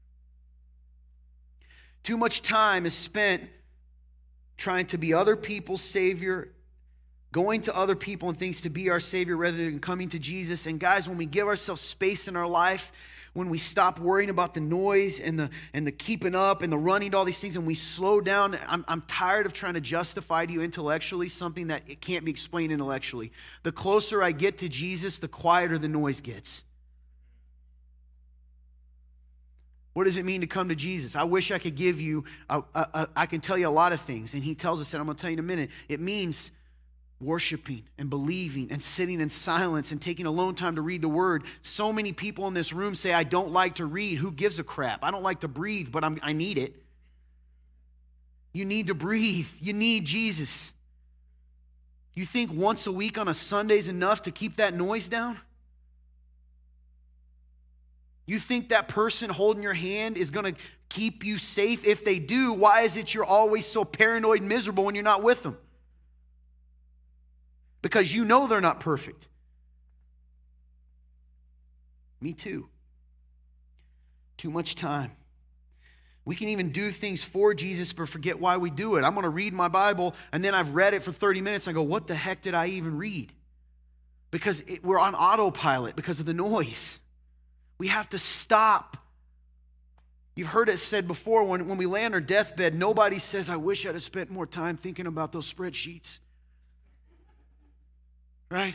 Too much time is spent trying to be other people's Savior, going to other people and things to be our Savior rather than coming to Jesus. And guys, when we give ourselves space in our life, when we stop worrying about the noise and the and the keeping up and the running to all these things, and we slow down, I'm, I'm tired of trying to justify to you intellectually something that it can't be explained intellectually. The closer I get to Jesus, the quieter the noise gets. What does it mean to come to Jesus? I wish I could give you, a, a, a, I can tell you a lot of things, and he tells us that. I'm going to tell you in a minute. It means worshiping and believing and sitting in silence and taking alone time to read the word. So many people in this room say, I don't like to read. Who gives a crap? I don't like to breathe, but I'm, I need it. You need to breathe. You need Jesus. You think once a week on a Sunday is enough to keep that noise down? You think that person holding your hand is going to keep you safe? If they do, why is it you're always so paranoid and miserable when you're not with them? Because you know they're not perfect. Me too. Too much time. We can even do things for Jesus but forget why we do it. I'm going to read my Bible, and then I've read it for thirty minutes, and I go, what the heck did I even read? Because it, we're on autopilot because of the noise. We have to stop. You've heard it said before, when, when we lay on our deathbed, nobody says, I wish I'd have spent more time thinking about those spreadsheets. Right?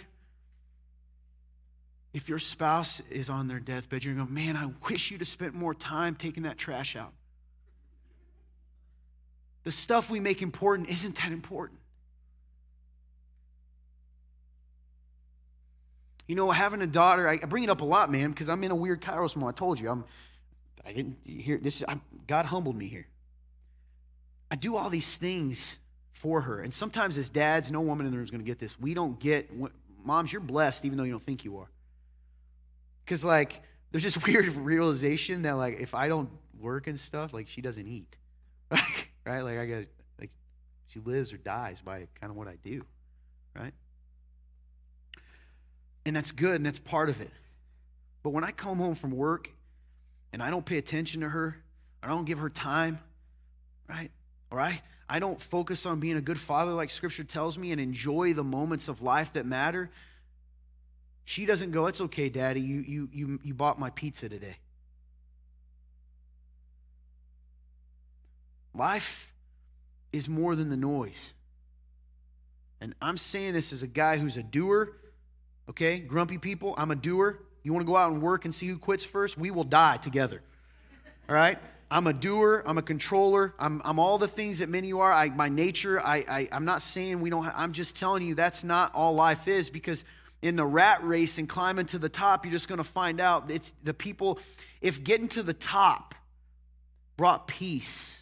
If your spouse is on their deathbed, you're going to go, man, I wish you'd have spent more time taking that trash out. The stuff we make important isn't that important. You know, having a daughter, I bring it up a lot, man, because I'm in a weird Kairos moment. I told you, I'm, I didn't hear this. I'm, God humbled me here. I do all these things for her. And sometimes as dads, no woman in the room is going to get this. We don't get, moms, you're blessed even though you don't think you are. Because like, there's this weird realization that like, if I don't work and stuff, like she doesn't eat. Right? Like I got, like she lives or dies by kind of what I do. Right? And that's good and that's part of it. But when I come home from work and I don't pay attention to her, I don't give her time, right? Or I, I don't focus on being a good father like Scripture tells me and enjoy the moments of life that matter, she doesn't go, it's okay, Daddy, you, you, you, you bought my pizza today. Life is more than the noise. And I'm saying this as a guy who's a doer, okay? Grumpy people, I'm a doer. You want to go out and work and see who quits first? We will die together, all right? I'm a doer. I'm a controller. I'm, I'm all the things that many of you are. I, my nature, I, I, I'm not saying we don't have, I'm just telling you that's not all life is, because in the rat race and climbing to the top, you're just going to find out it's the people, if getting to the top brought peace,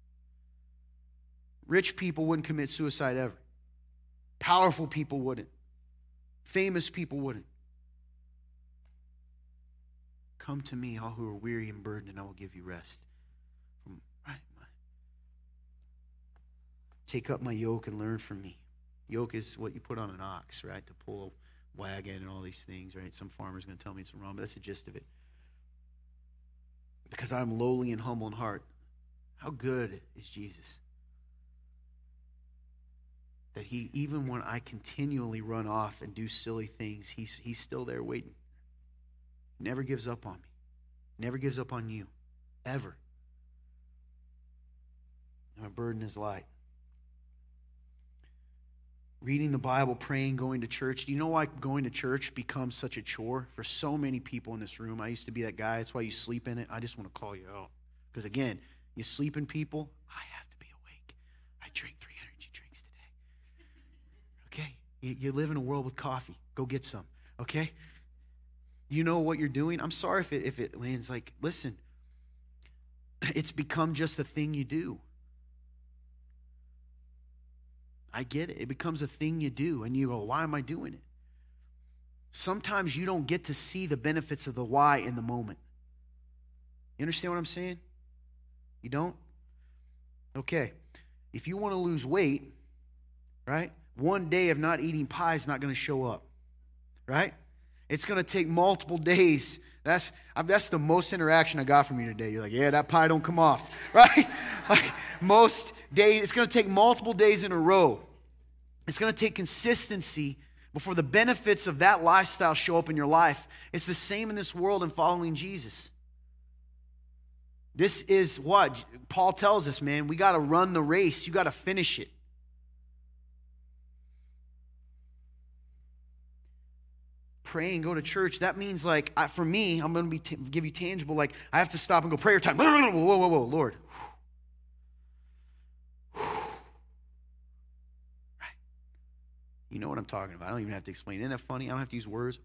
rich people wouldn't commit suicide ever. Powerful people wouldn't. Famous people wouldn't. Come to me, all who are weary and burdened, and I will give you rest. From, right, my, take up my yoke and learn from me. Yoke is what you put on an ox, right, to pull a wagon and all these things, right? Some farmer's going to tell me it's wrong, but that's the gist of it. Because I'm lowly and humble in heart. How good is Jesus? That he, even when I continually run off and do silly things, he's, he's still there waiting. Never gives up on me. Never gives up on you. Ever. And my burden is light. reading the Bible, praying, going to church. Do you know why going to church becomes such a chore for so many people in this room? I used to be that guy. That's why you sleep in it. I just want to call you out. Because again, you sleeping people, I have to be awake. I drink three energy drinks today. Okay? You, you live in a world with coffee. Go get some. Okay? You know what you're doing? I'm sorry if it, if it lands like, listen, it's become just a thing you do. I get it. It becomes a thing you do, and you go, why am I doing it? Sometimes you don't get to see the benefits of the why in the moment. You understand what I'm saying? You don't? Okay. If you want to lose weight, right, one day of not eating pie is not going to show up, right? It's going to take multiple days. That's that's the most interaction I got from you today. You're like, yeah, that pie don't come off, right? Like most days, it's going to take multiple days in a row. It's going to take consistency before the benefits of that lifestyle show up in your life. It's the same in this world and following Jesus. This is what Paul tells us, man. We got to run the race. You got to finish it. Pray and go to church, that means like, I, for me, I'm going to be t- give you tangible, like I have to stop and go, prayer time. Whoa, whoa, whoa, whoa, Lord. Right. You know what I'm talking about. I don't even have to explain. Isn't that funny? I don't have to use words.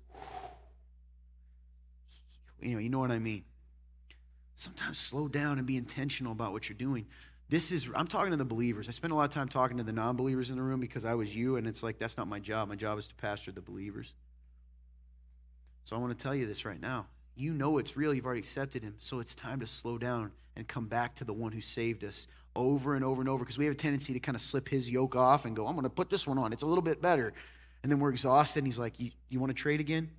Anyway, you know what I mean. Sometimes slow down and be intentional about what you're doing. This is, I'm talking to the believers. I spend a lot of time talking to the non-believers in the room because I was you, and it's like, that's not my job. My job is to pastor the believers. So I want to tell you this right now. You know it's real. You've already accepted him. So it's time to slow down and come back to the one who saved us over and over and over, because we have a tendency to kind of slip his yoke off and go, I'm going to put this one on. It's a little bit better. And then we're exhausted, and he's like, you, you want to trade again?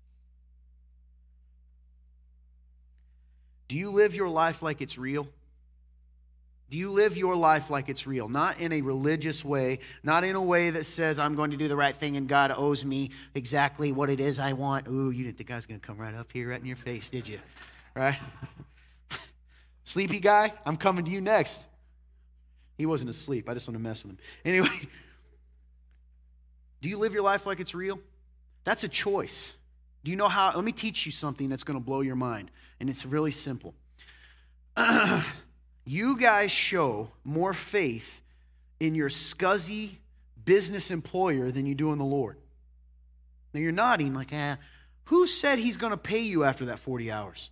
Do you live your life like it's real? Do you live your life like it's real? Not in a religious way, not in a way that says, I'm going to do the right thing and God owes me exactly what it is I want. Ooh, you didn't think I was going to come right up here right in your face, did you? Right? Sleepy guy, I'm coming to you next. He wasn't asleep. I just want to mess with him. Anyway, do you live your life like it's real? That's a choice. Do you know how? Let me teach you something that's going to blow your mind, and it's really simple. You guys show more faith in your scuzzy business employer than you do in the Lord. Now you're nodding like, eh, who said he's going to pay you after that forty hours?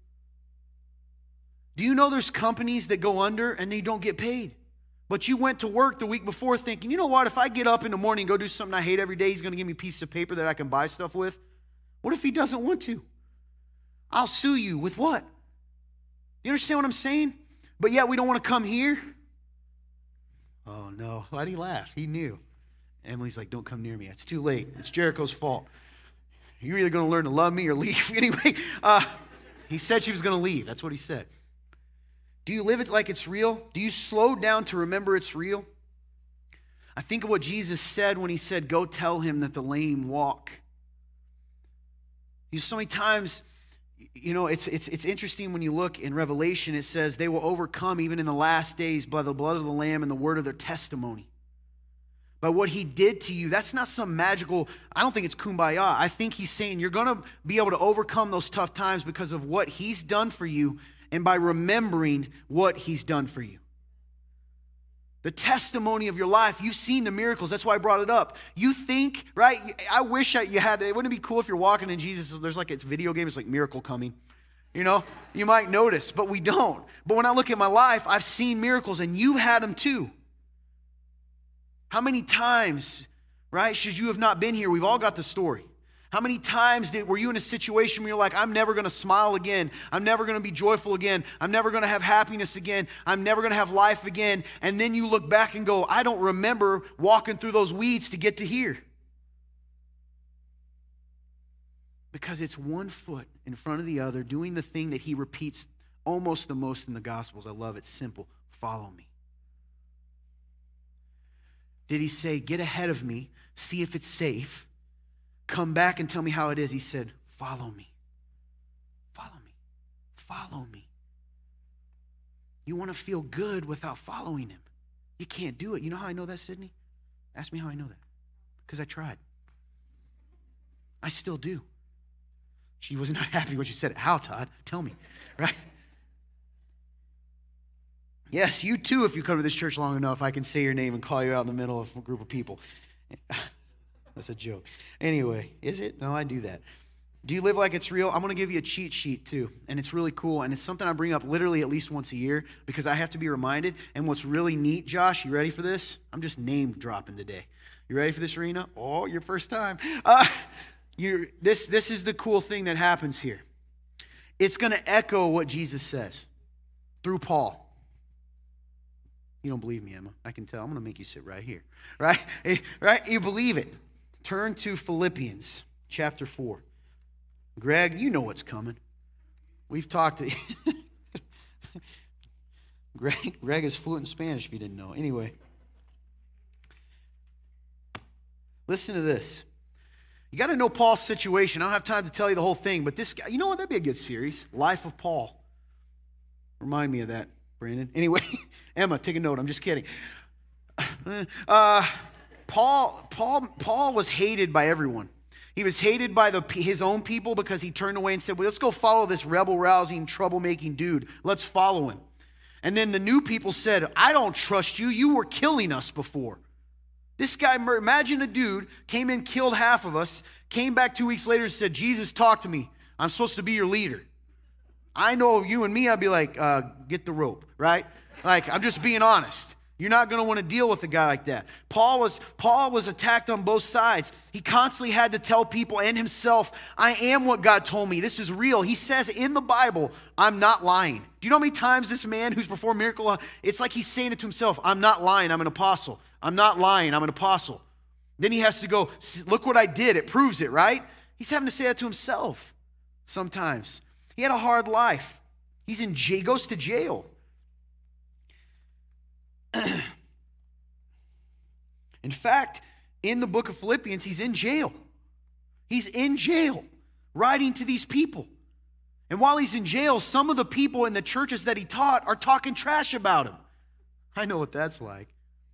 Do you know there's companies that go under and they don't get paid? But you went to work the week before thinking, you know what, if I get up in the morning and go do something I hate every day, he's going to give me pieces of paper that I can buy stuff with. What if he doesn't want to? I'll sue you with what? You understand what I'm saying? But yet we don't want to come here. Oh, no. Why'd he laugh? He knew. Emily's like, don't come near me. It's too late. It's Jericho's fault. You're either going to learn to love me or leave. Anyway, uh, he said she was going to leave. That's what he said. Do you live it like it's real? Do you slow down to remember it's real? I think of what Jesus said when he said, go tell him that the lame walk. You know, so many times, you know, it's it's it's interesting when you look in Revelation, it says they will overcome even in the last days by the blood of the Lamb and the word of their testimony. By what he did to you, that's not some magical, I don't think it's kumbaya. I think he's saying you're going to be able to overcome those tough times because of what he's done for you and by remembering what he's done for you. The testimony of your life, you've seen the miracles. That's why I brought it up. You think, right? I wish you had, it wouldn't it be cool if you're walking in Jesus, there's like, it's video game, it's like Miracle Coming. You know, you might notice, but we don't. But when I look at my life, I've seen miracles and you've had them too. How many times, right, should you have not been here? We've all got the story. How many times did, were you in a situation where you're like, I'm never going to smile again. I'm never going to be joyful again. I'm never going to have happiness again. I'm never going to have life again. And then you look back and go, I don't remember walking through those weeds to get to here. Because it's one foot in front of the other, doing the thing that he repeats almost the most in the Gospels. I love it. Simple. Follow me. Did he say, get ahead of me, see if it's safe, come back and tell me how it is? He said, follow me. Follow me. Follow me. You want to feel good without following him. You can't do it. You know how I know that, Sydney? Ask me how I know that. because I tried. I still do. She was not happy when she said it. How, Todd? Tell me, right? Yes, you too, if you come to this church long enough, I can say your name and call you out in the middle of a group of people. That's a joke. Anyway, is it? No, I do that. Do you live like it's real? I'm going to give you a cheat sheet too, and it's really cool, and it's something I bring up literally at least once a year because I have to be reminded, and what's really neat, Josh, you ready for this? I'm just name dropping today. You ready for this, Rena? Oh, your first time. Uh, you're, this, this is the cool thing that happens here. It's going to echo what Jesus says through Paul. You don't believe me, Emma. I can tell. I'm going to make you sit right here. Right? Right? You believe it. Turn to Philippians chapter four. Greg, you know what's coming. We've talked to Greg, Greg is fluent in Spanish if you didn't know. Anyway. Listen to this. You got to know Paul's situation. I don't have time to tell you the whole thing, but this guy, you know what? That'd be a good series. Life of Paul. Remind me of that, Brandon. Anyway, Emma, take a note. I'm just kidding. Uh, Paul, Paul, Paul was hated by everyone. He was hated by the, his own people because he turned away and said, well, let's go follow this rebel-rousing, troublemaking dude. Let's follow him. And then the new people said, I don't trust you. You were killing us before. This guy, imagine a dude, came in, killed half of us, came back two weeks later and said, Jesus, talk to me. I'm supposed to be your leader. I know you and me, I'd be like, uh, get the rope, right? Like, I'm just being honest. You're not going to want to deal with a guy like that. Paul was, Paul was attacked on both sides. He constantly had to tell people and himself, I am what God told me. This is real. He says in the Bible, I'm not lying. Do you know how many times this man who's performed miracle, it's like he's saying it to himself, I'm not lying, I'm an apostle. I'm not lying, I'm an apostle. Then he has to go, look what I did. It proves it, right? He's having to say that to himself sometimes. He had a hard life. He's in jail, he goes to jail. In fact, in the book of Philippians, he's in jail. He's in jail, writing to these people. And while he's in jail, some of the people in the churches that he taught are talking trash about him. I know what that's like.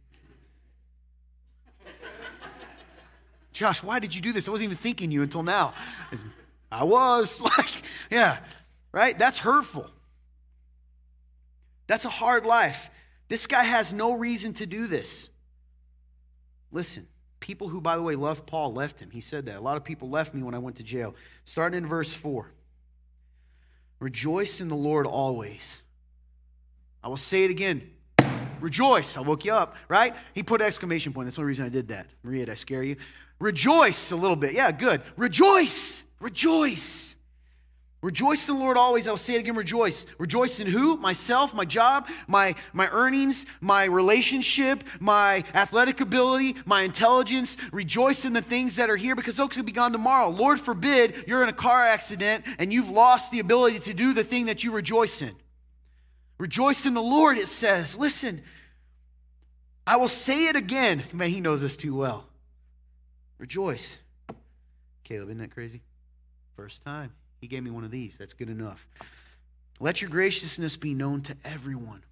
Josh, why did you do this? I wasn't even thinking you until now. I was. Like, yeah, right? That's hurtful. That's a hard life. This guy has no reason to do this. Listen, people who, by the way, loved Paul left him. He said that. A lot of people left me when I went to jail. Starting in verse four. Rejoice in the Lord always. I will say it again. Rejoice. I woke you up, right? He put an exclamation point. That's the only reason I did that. Maria, did I scare you? Rejoice a little bit. Yeah, good. Rejoice. Rejoice. Rejoice in the Lord always. I'll say it again, rejoice. Rejoice in who? Myself, my job, my, my earnings, my relationship, my athletic ability, my intelligence. Rejoice in the things that are here because those could be gone tomorrow. Lord forbid you're in a car accident and you've lost the ability to do the thing that you rejoice in. Rejoice in the Lord, it says. Listen, I will say it again. Man, he knows this too well. Rejoice. Caleb, isn't that crazy? First time. He gave me one of these. That's good enough. Let your graciousness be known to everyone.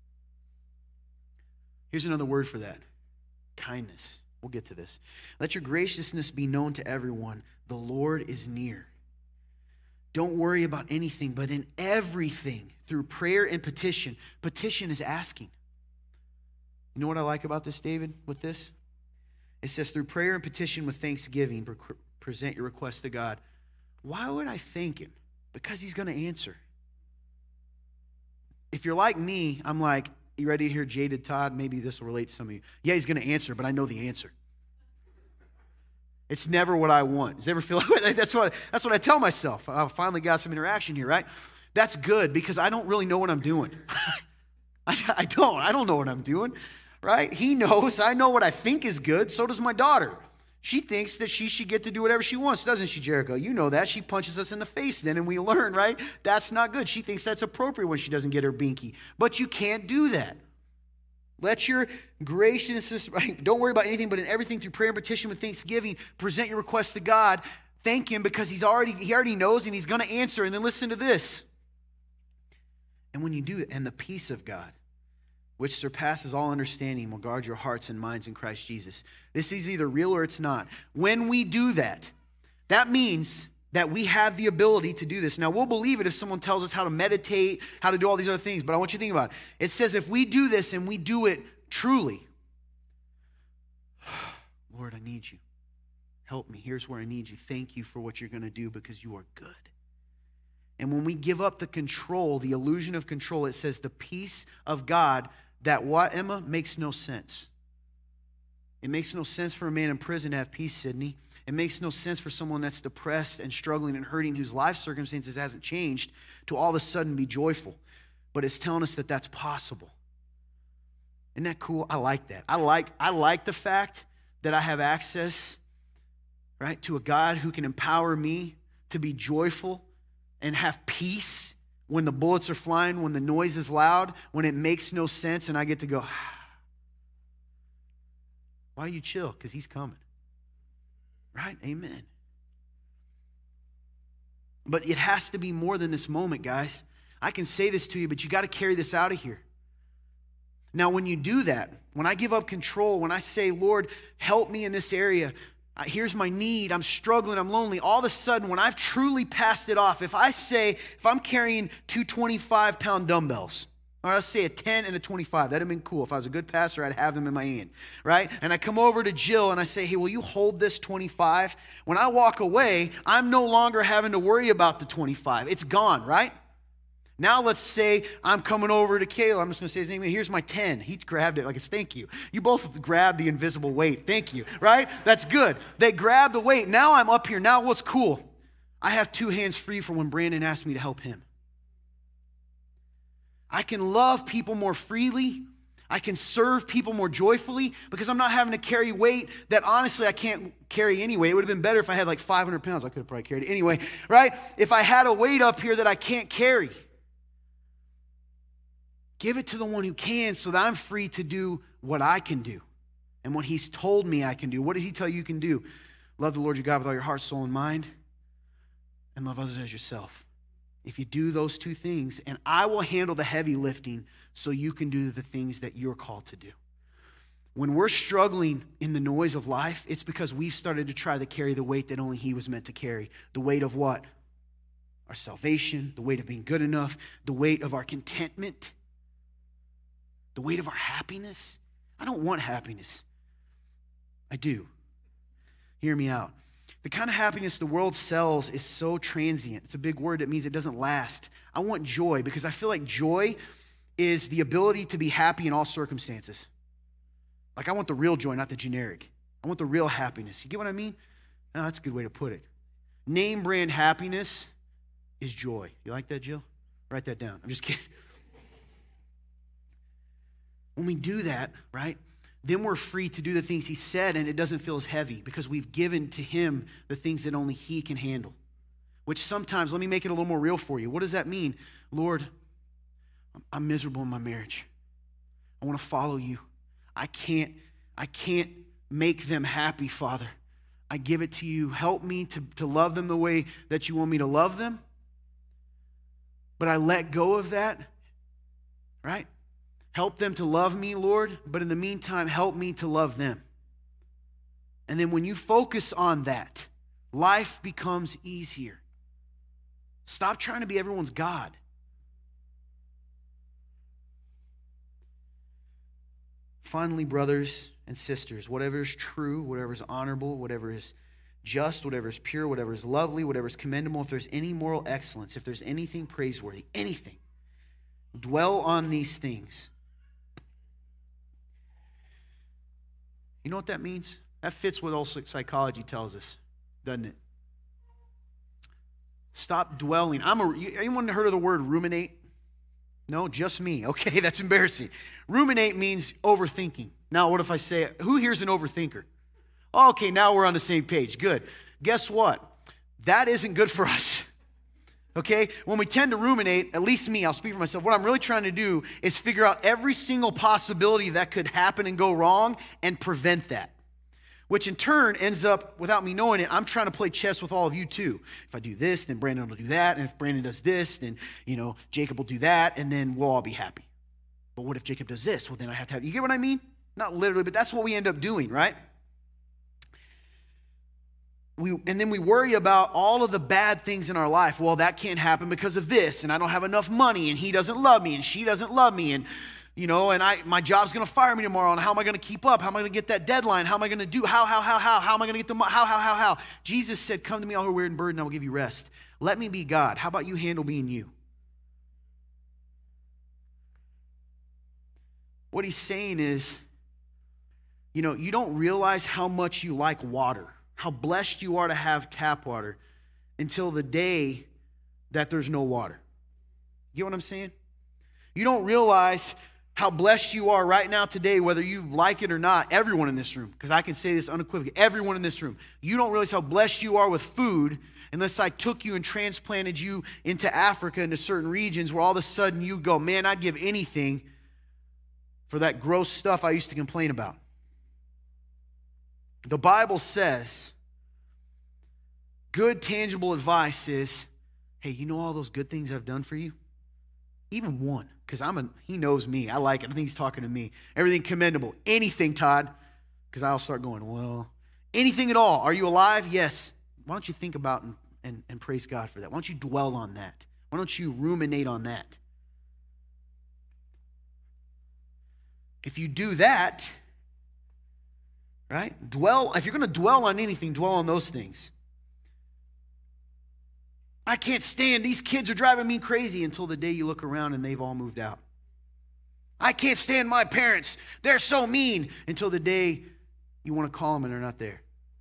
Here's another word for that. Kindness. We'll get to this. Let your graciousness be known to everyone. The Lord is near. Don't worry about anything, but in everything, through prayer and petition. Petition is asking. You know what I like about this, David, with this? It says, through prayer and petition with thanksgiving, present your request to God. Why would I thank him? Because he's going to answer. If you're like me, I'm like, you ready to hear jaded Todd? Maybe this will relate to some of you. Yeah, he's going to answer, but I know the answer. It's never what I want. Does it ever feel like that's what that's what I tell myself? I finally got some interaction here, right? That's good because I don't really know what I'm doing. I, I don't. I don't know what I'm doing, right? He knows. I know what I think is good. So does my daughter. She thinks that she should get to do whatever she wants, doesn't she, Jericho? You know that. She punches us in the face then, and we learn, right? That's not good. She thinks that's appropriate when she doesn't get her binky. But you can't do that. Let your graciousness, don't worry about anything, but in everything through prayer and petition with thanksgiving, present your request to God. Thank him because he's already, he already knows and he's going to answer. And then listen to this. And when you do it, and the peace of God, which surpasses all understanding, will guard your hearts and minds in Christ Jesus. This is either real or it's not. When we do that, that means that we have the ability to do this. Now, we'll believe it if someone tells us how to meditate, how to do all these other things, but I want you to think about it. It says if we do this and we do it truly, Lord, I need you. Help me. Here's where I need you. Thank you for what you're going to do because you are good. And when we give up the control, the illusion of control, it says the peace of God that what, Emma? Makes no sense. It makes no sense for a man in prison to have peace, Sydney. It makes no sense for someone that's depressed and struggling and hurting, whose life circumstances hasn't changed, to all of a sudden be joyful. But it's telling us that that's possible. Isn't that cool? I like that. I like, I like the fact that I have access, right, to a God who can empower me to be joyful and have peace when the bullets are flying, when the noise is loud, when it makes no sense, and I get to go, ah. Why do you chill? Because he's coming. Right? Amen. But it has to be more than this moment, guys. I can say this to you, but you got to carry this out of here. Now, when you do that, when I give up control, when I say, Lord, help me in this area, uh, here's my need, I'm struggling, I'm lonely, all of a sudden, when I've truly passed it off, if I say, if I'm carrying two twenty-five pound dumbbells, or let's say a ten and a twenty-five. That'd have been cool. If I was a good pastor, I'd have them in my hand, right? And I come over to Jill and I say, hey, will you hold this twenty-five? When I walk away, I'm no longer having to worry about the twenty-five. It's gone, right? Now let's say I'm coming over to Caleb. I'm just going to say his name. Here's my ten. He grabbed it like it's thank you. You both grabbed the invisible weight. Thank you, right? That's good. They grabbed the weight. Now I'm up here. Now what's cool? I have two hands free for when Brandon asked me to help him. I can love people more freely. I can serve people more joyfully because I'm not having to carry weight that honestly I can't carry anyway. It would have been better if I had like five hundred pounds. I could have probably carried it anyway, right? If I had a weight up here that I can't carry, give it to the one who can so that I'm free to do what I can do and what he's told me I can do. What did he tell you you can do? Love the Lord your God with all your heart, soul, and mind, and love others as yourself. If you do those two things, and I will handle the heavy lifting so you can do the things that you're called to do. When we're struggling in the noise of life, it's because we've started to try to carry the weight that only he was meant to carry. The weight of what? Our salvation, the weight of being good enough, the weight of our contentment, the weight of our happiness. I don't want happiness. I do. Hear me out. The kind of happiness the world sells is so transient. It's a big word that means it doesn't last. I want joy because I feel like joy is the ability to be happy in all circumstances. Like I want the real joy, not the generic. I want the real happiness. You get what I mean? Oh, that's a good way to put it. Name brand happiness is joy. You like that, Jill? Write that down. I'm just kidding. When we do that, right? Then we're free to do the things he said, and it doesn't feel as heavy because we've given to him the things that only he can handle. Which sometimes, let me make it a little more real for you. What does that mean? Lord, I'm miserable in my marriage. I want to follow you. I can't, I can't make them happy, Father. I give it to you. Help me to, to love them the way that you want me to love them. But I let go of that, right? Help them to love me, Lord, but in the meantime, help me to love them. And then when you focus on that, life becomes easier. Stop trying to be everyone's God. Finally, brothers and sisters, whatever is true, whatever is honorable, whatever is just, whatever is pure, whatever is lovely, whatever is commendable, if there's any moral excellence, if there's anything praiseworthy, anything, dwell on these things. You know what that means? That fits what all psychology tells us, doesn't it? Stop dwelling. I'm a, anyone heard of the word ruminate? No, just me. Okay, that's embarrassing. Ruminate means overthinking. Now, what if I say, who here's an overthinker? Okay, now we're on the same page. Good. Guess what? That isn't good for us. Okay? When we tend to ruminate, at least me, I'll speak for myself, what I'm really trying to do is figure out every single possibility that could happen and go wrong and prevent that. Which in turn ends up, without me knowing it, I'm trying to play chess with all of you too. If I do this, then Brandon will do that. And if Brandon does this, then, you know, Jacob will do that. And then we'll all be happy. But what if Jacob does this? Well, then I have to have, you get what I mean? Not literally, but that's what we end up doing, right? We, and then we worry about all of the bad things in our life. Well, that can't happen because of this, and I don't have enough money, and he doesn't love me, and she doesn't love me, and you know, and I my job's going to fire me tomorrow, and how am I going to keep up? How am I going to get that deadline? How am I going to do? How, how, how, how? How am I going to get the mo- how, how, how, how? Jesus said, come to me all who are weary and burdened, I will give you rest. Let me be God. How about you handle being you? What he's saying is, you know, you don't realize how much you like water, how blessed you are to have tap water until the day that there's no water. You get what I'm saying? You don't realize how blessed you are right now today, whether you like it or not, everyone in this room, because I can say this unequivocally, everyone in this room, you don't realize how blessed you are with food unless I took you and transplanted you into Africa, into certain regions where all of a sudden you go, man, I'd give anything for that gross stuff I used to complain about. The Bible says good, tangible advice is, hey, you know all those good things I've done for you? Even one, because I'm a, he knows me. I like it. I think he's talking to me. Everything commendable. Anything, Todd, because I'll start going, well, anything at all. Are you alive? Yes. Why don't you think about and, and, and praise God for that? Why don't you dwell on that? Why don't you ruminate on that? If you do that, right? Dwell, if you're going to dwell on anything, dwell on those things. I can't stand, these kids are driving me crazy, until the day you look around and they've all moved out. I can't stand my parents, they're so mean, until the day you want to call them and they're not there.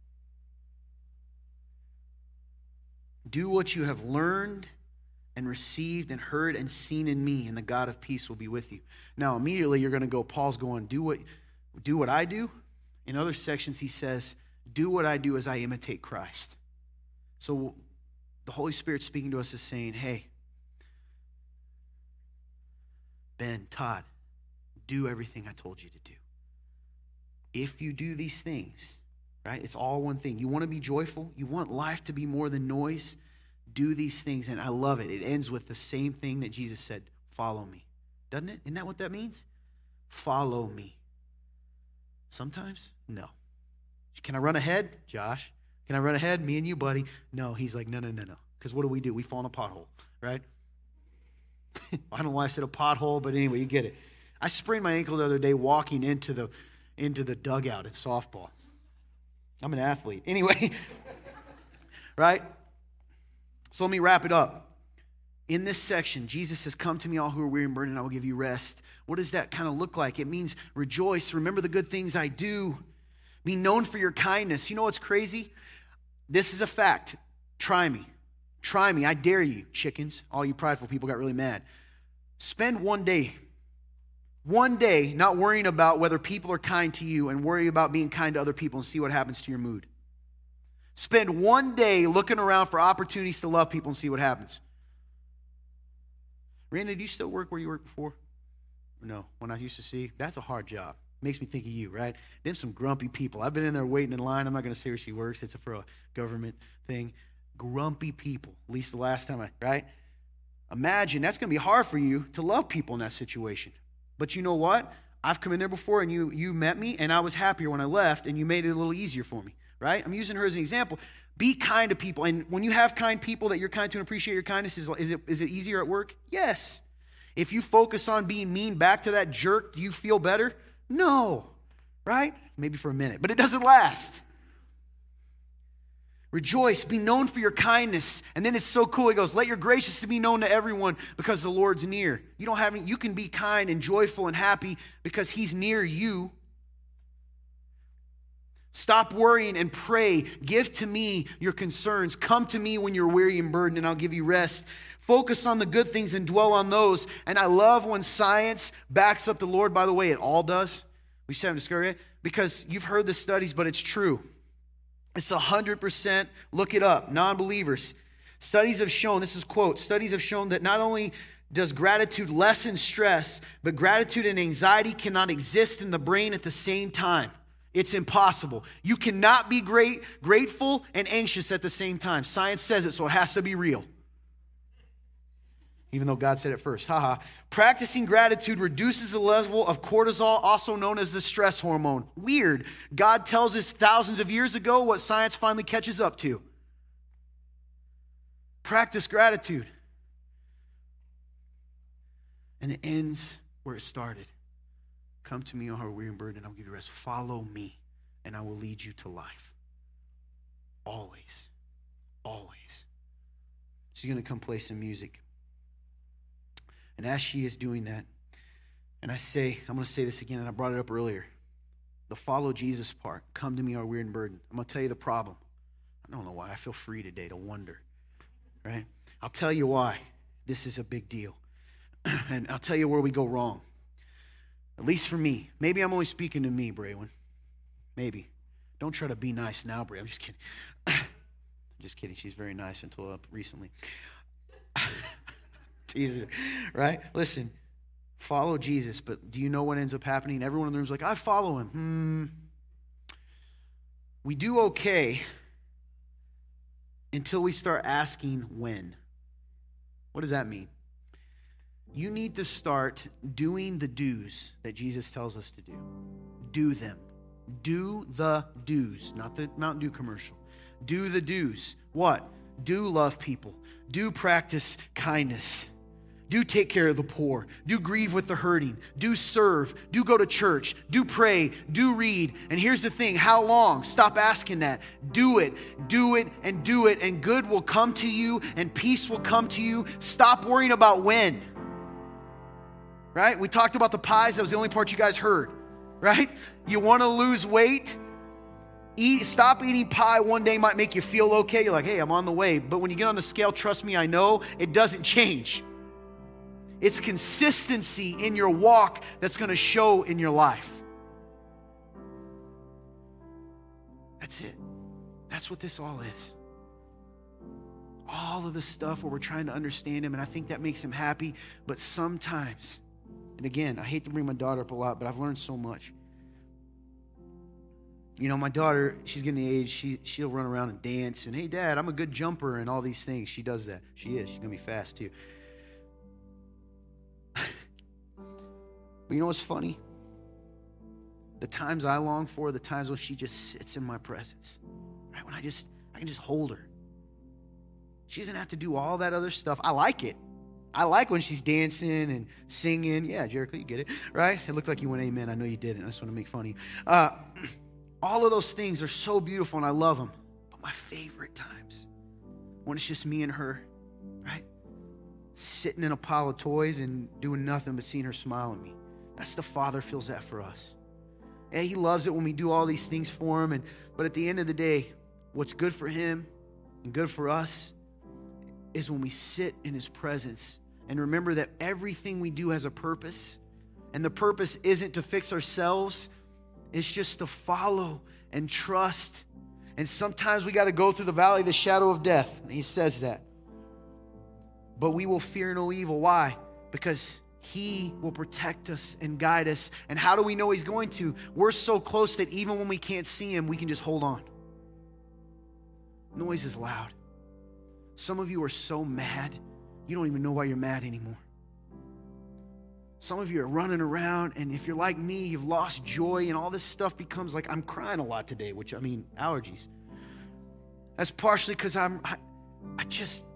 Do what you have learned and received and heard and seen in me, and the God of peace will be with you. Now, immediately you're going to go, Paul's going, do what, do what I do. In other sections, he says, do what I do as I imitate Christ. So the Holy Spirit speaking to us is saying, hey, Ben, Todd, do everything I told you to do. If you do these things, right, it's all one thing. You want to be joyful? You want life to be more than noise? Do these things, and I love it. It ends with the same thing that Jesus said, follow me. Doesn't it? Isn't that what that means? Follow me. Sometimes, no. Can I run ahead? Josh, can I run ahead? Me and you, buddy. No, he's like, no, no, no, no. Because what do we do? We fall in a pothole, right? I don't know why I said a pothole, but anyway, you get it. I sprained my ankle the other day walking into the into the dugout at softball. I'm an athlete. Anyway, right? So let me wrap it up. In this section, Jesus says, come to me all who are weary and burdened, and I will give you rest. What does that kind of look like? It means rejoice. Remember the good things I do. Be known for your kindness. You know what's crazy? This is a fact. Try me. Try me. I dare you, chickens. All you prideful people got really mad. Spend one day, one day not worrying about whether people are kind to you, and worry about being kind to other people, and see what happens to your mood. Spend one day looking around for opportunities to love people and see what happens. Randy, do you still work where you worked before? No, when I used to see, that's a hard job. Makes me think of you, right? Them some grumpy people. I've been in there waiting in line. I'm not going to say where she works. It's for a government thing. Grumpy people, at least the last time I, right? Imagine that's going to be hard for you to love people in that situation. But you know what? I've come in there before, and you you met me, and I was happier when I left, and you made it a little easier for me, right? I'm using her as an example. Be kind to people. And when you have kind people that you're kind to and appreciate your kindness, is, is, it, is it easier at work? Yes. If you focus on being mean back to that jerk, do you feel better? No, right? Maybe for a minute, but it doesn't last. Rejoice, be known for your kindness. And then it's so cool. He goes, let your graciousness be known to everyone because the Lord's near. You don't have any, you can be kind and joyful and happy because he's near you. Stop worrying and pray. Give to me your concerns. Come to me when you're weary and burdened, and I'll give you rest. Focus on the good things and dwell on those. And I love when science backs up the Lord. By the way, it all does. We just haven't discovered it. Because you've heard the studies, but it's true. It's one hundred percent. Look it up. Non-believers. Studies have shown, this is quote, studies have shown that not only does gratitude lessen stress, but gratitude and anxiety cannot exist in the brain at the same time. It's impossible. You cannot be great, grateful and anxious at the same time. Science says it, so it has to be real. even though God said it first. Haha. Practicing gratitude reduces the level of cortisol, also known as the stress hormone. Weird. God tells us thousands of years ago what science finally catches up to. Practice gratitude. And it ends where it started. Come to me, O heart weary and burdened, and I will give you rest. Follow me, and I will lead you to life. Always. Always. She's going to come play some music. And as she is doing that, and I say, I'm going to say this again, and I brought it up earlier. The follow Jesus part. Come to me, our weary and burdened. I'm going to tell you the problem. I don't know why. I feel free today to wonder. Right? I'll tell you why this is a big deal. And I'll tell you where we go wrong. At least for me. Maybe I'm only speaking to me, Braylon. Maybe. Don't try to be nice now, Bray. I'm just kidding. Just kidding. She's very nice until up recently. Teasing her, right? Listen, follow Jesus, but do you know what ends up happening? Everyone in the room is like, I follow him. Hmm. We do okay until we start asking when. What does that mean? You need to start doing the do's that Jesus tells us to do. Do them. Do the do's, not the Mountain Dew commercial. Do the do's. What? Do love people. Do practice kindness. Do take care of the poor. Do grieve with the hurting. Do serve. Do go to church. Do pray. Do read. And here's the thing. How long? Stop asking that. Do it. Do it and do it. And good will come to you and peace will come to you. Stop worrying about when. Right? We talked about the pies. That was the only part you guys heard. Right? You want to lose weight? Eat, stop eating pie one day might make you feel okay. You're like, hey, I'm on the way. But when you get on the scale, trust me, I know, it doesn't change. It's consistency in your walk that's going to show in your life. That's it. That's what this all is. All of the stuff where we're trying to understand him, and I think that makes him happy. But sometimes, and again, I hate to bring my daughter up a lot, but I've learned so much. You know, my daughter, she's getting the age, she, she'll run around and dance, and hey, Dad, I'm a good jumper and all these things. She does that. She is. She's going to be fast, too. But you know what's funny? The times I long for, the times when she just sits in my presence. Right? When I just, I can just hold her. She doesn't have to do all that other stuff. I like it. I like when she's dancing and singing. Yeah, Jericho, you get it, right? It looked like you went amen. I know you didn't. I just want to make fun of you. Uh, all of those things are so beautiful, and I love them. But my favorite times, when it's just me and her, right? Sitting in a pile of toys and doing nothing but seeing her smile at me. That's the Father feels that for us. And he loves it when we do all these things for him. And but at the end of the day, what's good for him and good for us is when we sit in his presence and remember that everything we do has a purpose. And the purpose isn't to fix ourselves. It's just to follow and trust. And sometimes we got to go through the valley of the shadow of death. And he says that. But we will fear no evil. Why? Because he will protect us and guide us. And how do we know he's going to? We're so close that even when we can't see him, we can just hold on. Noise is loud. Some of you are so mad, you don't even know why you're mad anymore. Some of you are running around, and if you're like me, you've lost joy, and all this stuff becomes like, I'm crying a lot today, which, I mean, allergies. That's partially because I'm, I, I just,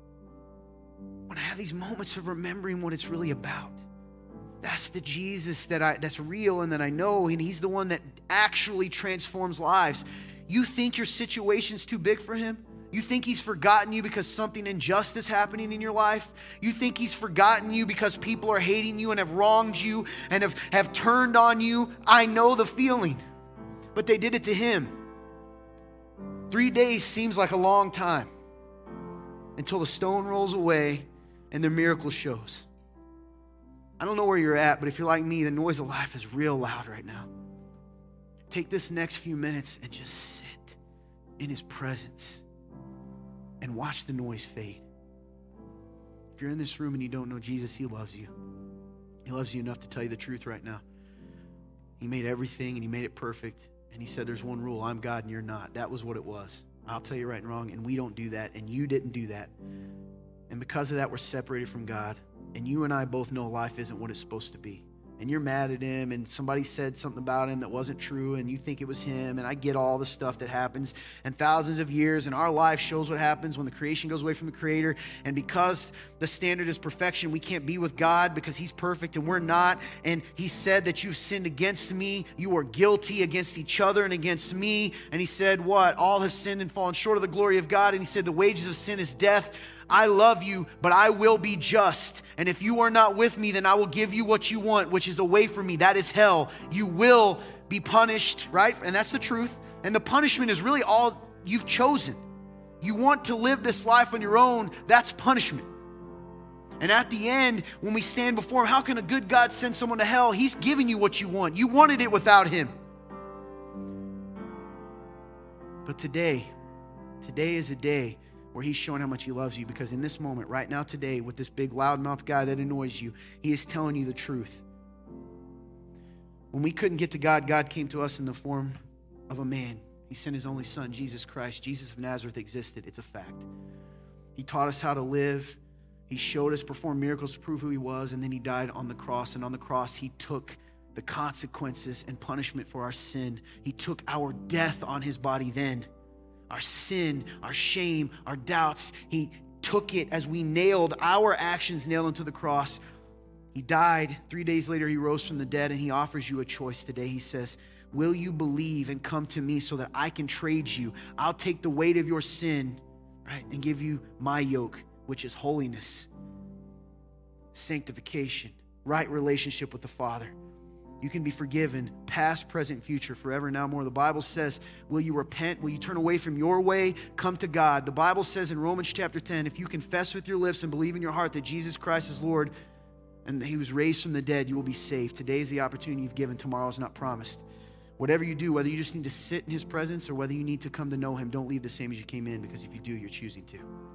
when I have these moments of remembering what it's really about, that's the Jesus that I, that's real and that I know, and he's the one that actually transforms lives. You think your situation's too big for him? You think he's forgotten you because something unjust is happening in your life? You think he's forgotten you because people are hating you and have wronged you and have, have turned on you? I know the feeling, but they did it to him. Three days seems like a long time until the stone rolls away and the miracle shows. I don't know where you're at, but if you're like me, the noise of life is real loud right now. Take this next few minutes and just sit in his presence and watch the noise fade. If you're in this room and you don't know Jesus, he loves you. He loves you enough to tell you the truth right now. He made everything and he made it perfect. And he said, there's one rule, I'm God and you're not. That was what it was. I'll tell you right and wrong, and we don't do that, and you didn't do that. And because of that, we're separated from God. And you and I both know life isn't what it's supposed to be. And you're mad at him, and somebody said something about him that wasn't true, and you think it was him, and I get all the stuff that happens, and thousands of years, and our life shows what happens when the creation goes away from the Creator, and because the standard is perfection, we can't be with God because he's perfect and we're not, and he said that you've sinned against me, you are guilty against each other and against me, and he said what? All have sinned and fallen short of the glory of God, and he said the wages of sin is death. I love you, but I will be just. And if you are not with me, then I will give you what you want, which is away from me. That is hell. You will be punished, right? And that's the truth. And the punishment is really all you've chosen. You want to live this life on your own, that's punishment. And at the end, when we stand before him, how can a good God send someone to hell? He's giving you what you want. You wanted it without him. But today, today is a day where he's showing how much he loves you, because in this moment, right now, today, with this big loudmouth guy that annoys you, he is telling you the truth. When we couldn't get to God, God came to us in the form of a man. He sent his only son, Jesus Christ. Jesus of Nazareth existed. It's a fact. He taught us how to live. He showed us, performed miracles to prove who he was, and then he died on the cross. And on the cross, he took the consequences and punishment for our sin. He took our death on his body then. Our sin, our shame, our doubts. He took it as we nailed our actions nailed onto the cross. He died. Three days later, he rose from the dead, and he offers you a choice today. He says, will you believe and come to me so that I can trade you? I'll take the weight of your sin, right, and give you my yoke, which is holiness, sanctification, right relationship with the Father. You can be forgiven, past, present, future, forever, now more. The Bible says, will you repent? Will you turn away from your way? Come to God. The Bible says in Romans chapter ten, if you confess with your lips and believe in your heart that Jesus Christ is Lord and that he was raised from the dead, you will be saved. Today is the opportunity you've given. Tomorrow is not promised. Whatever you do, whether you just need to sit in his presence or whether you need to come to know him, don't leave the same as you came in, because if you do, you're choosing to.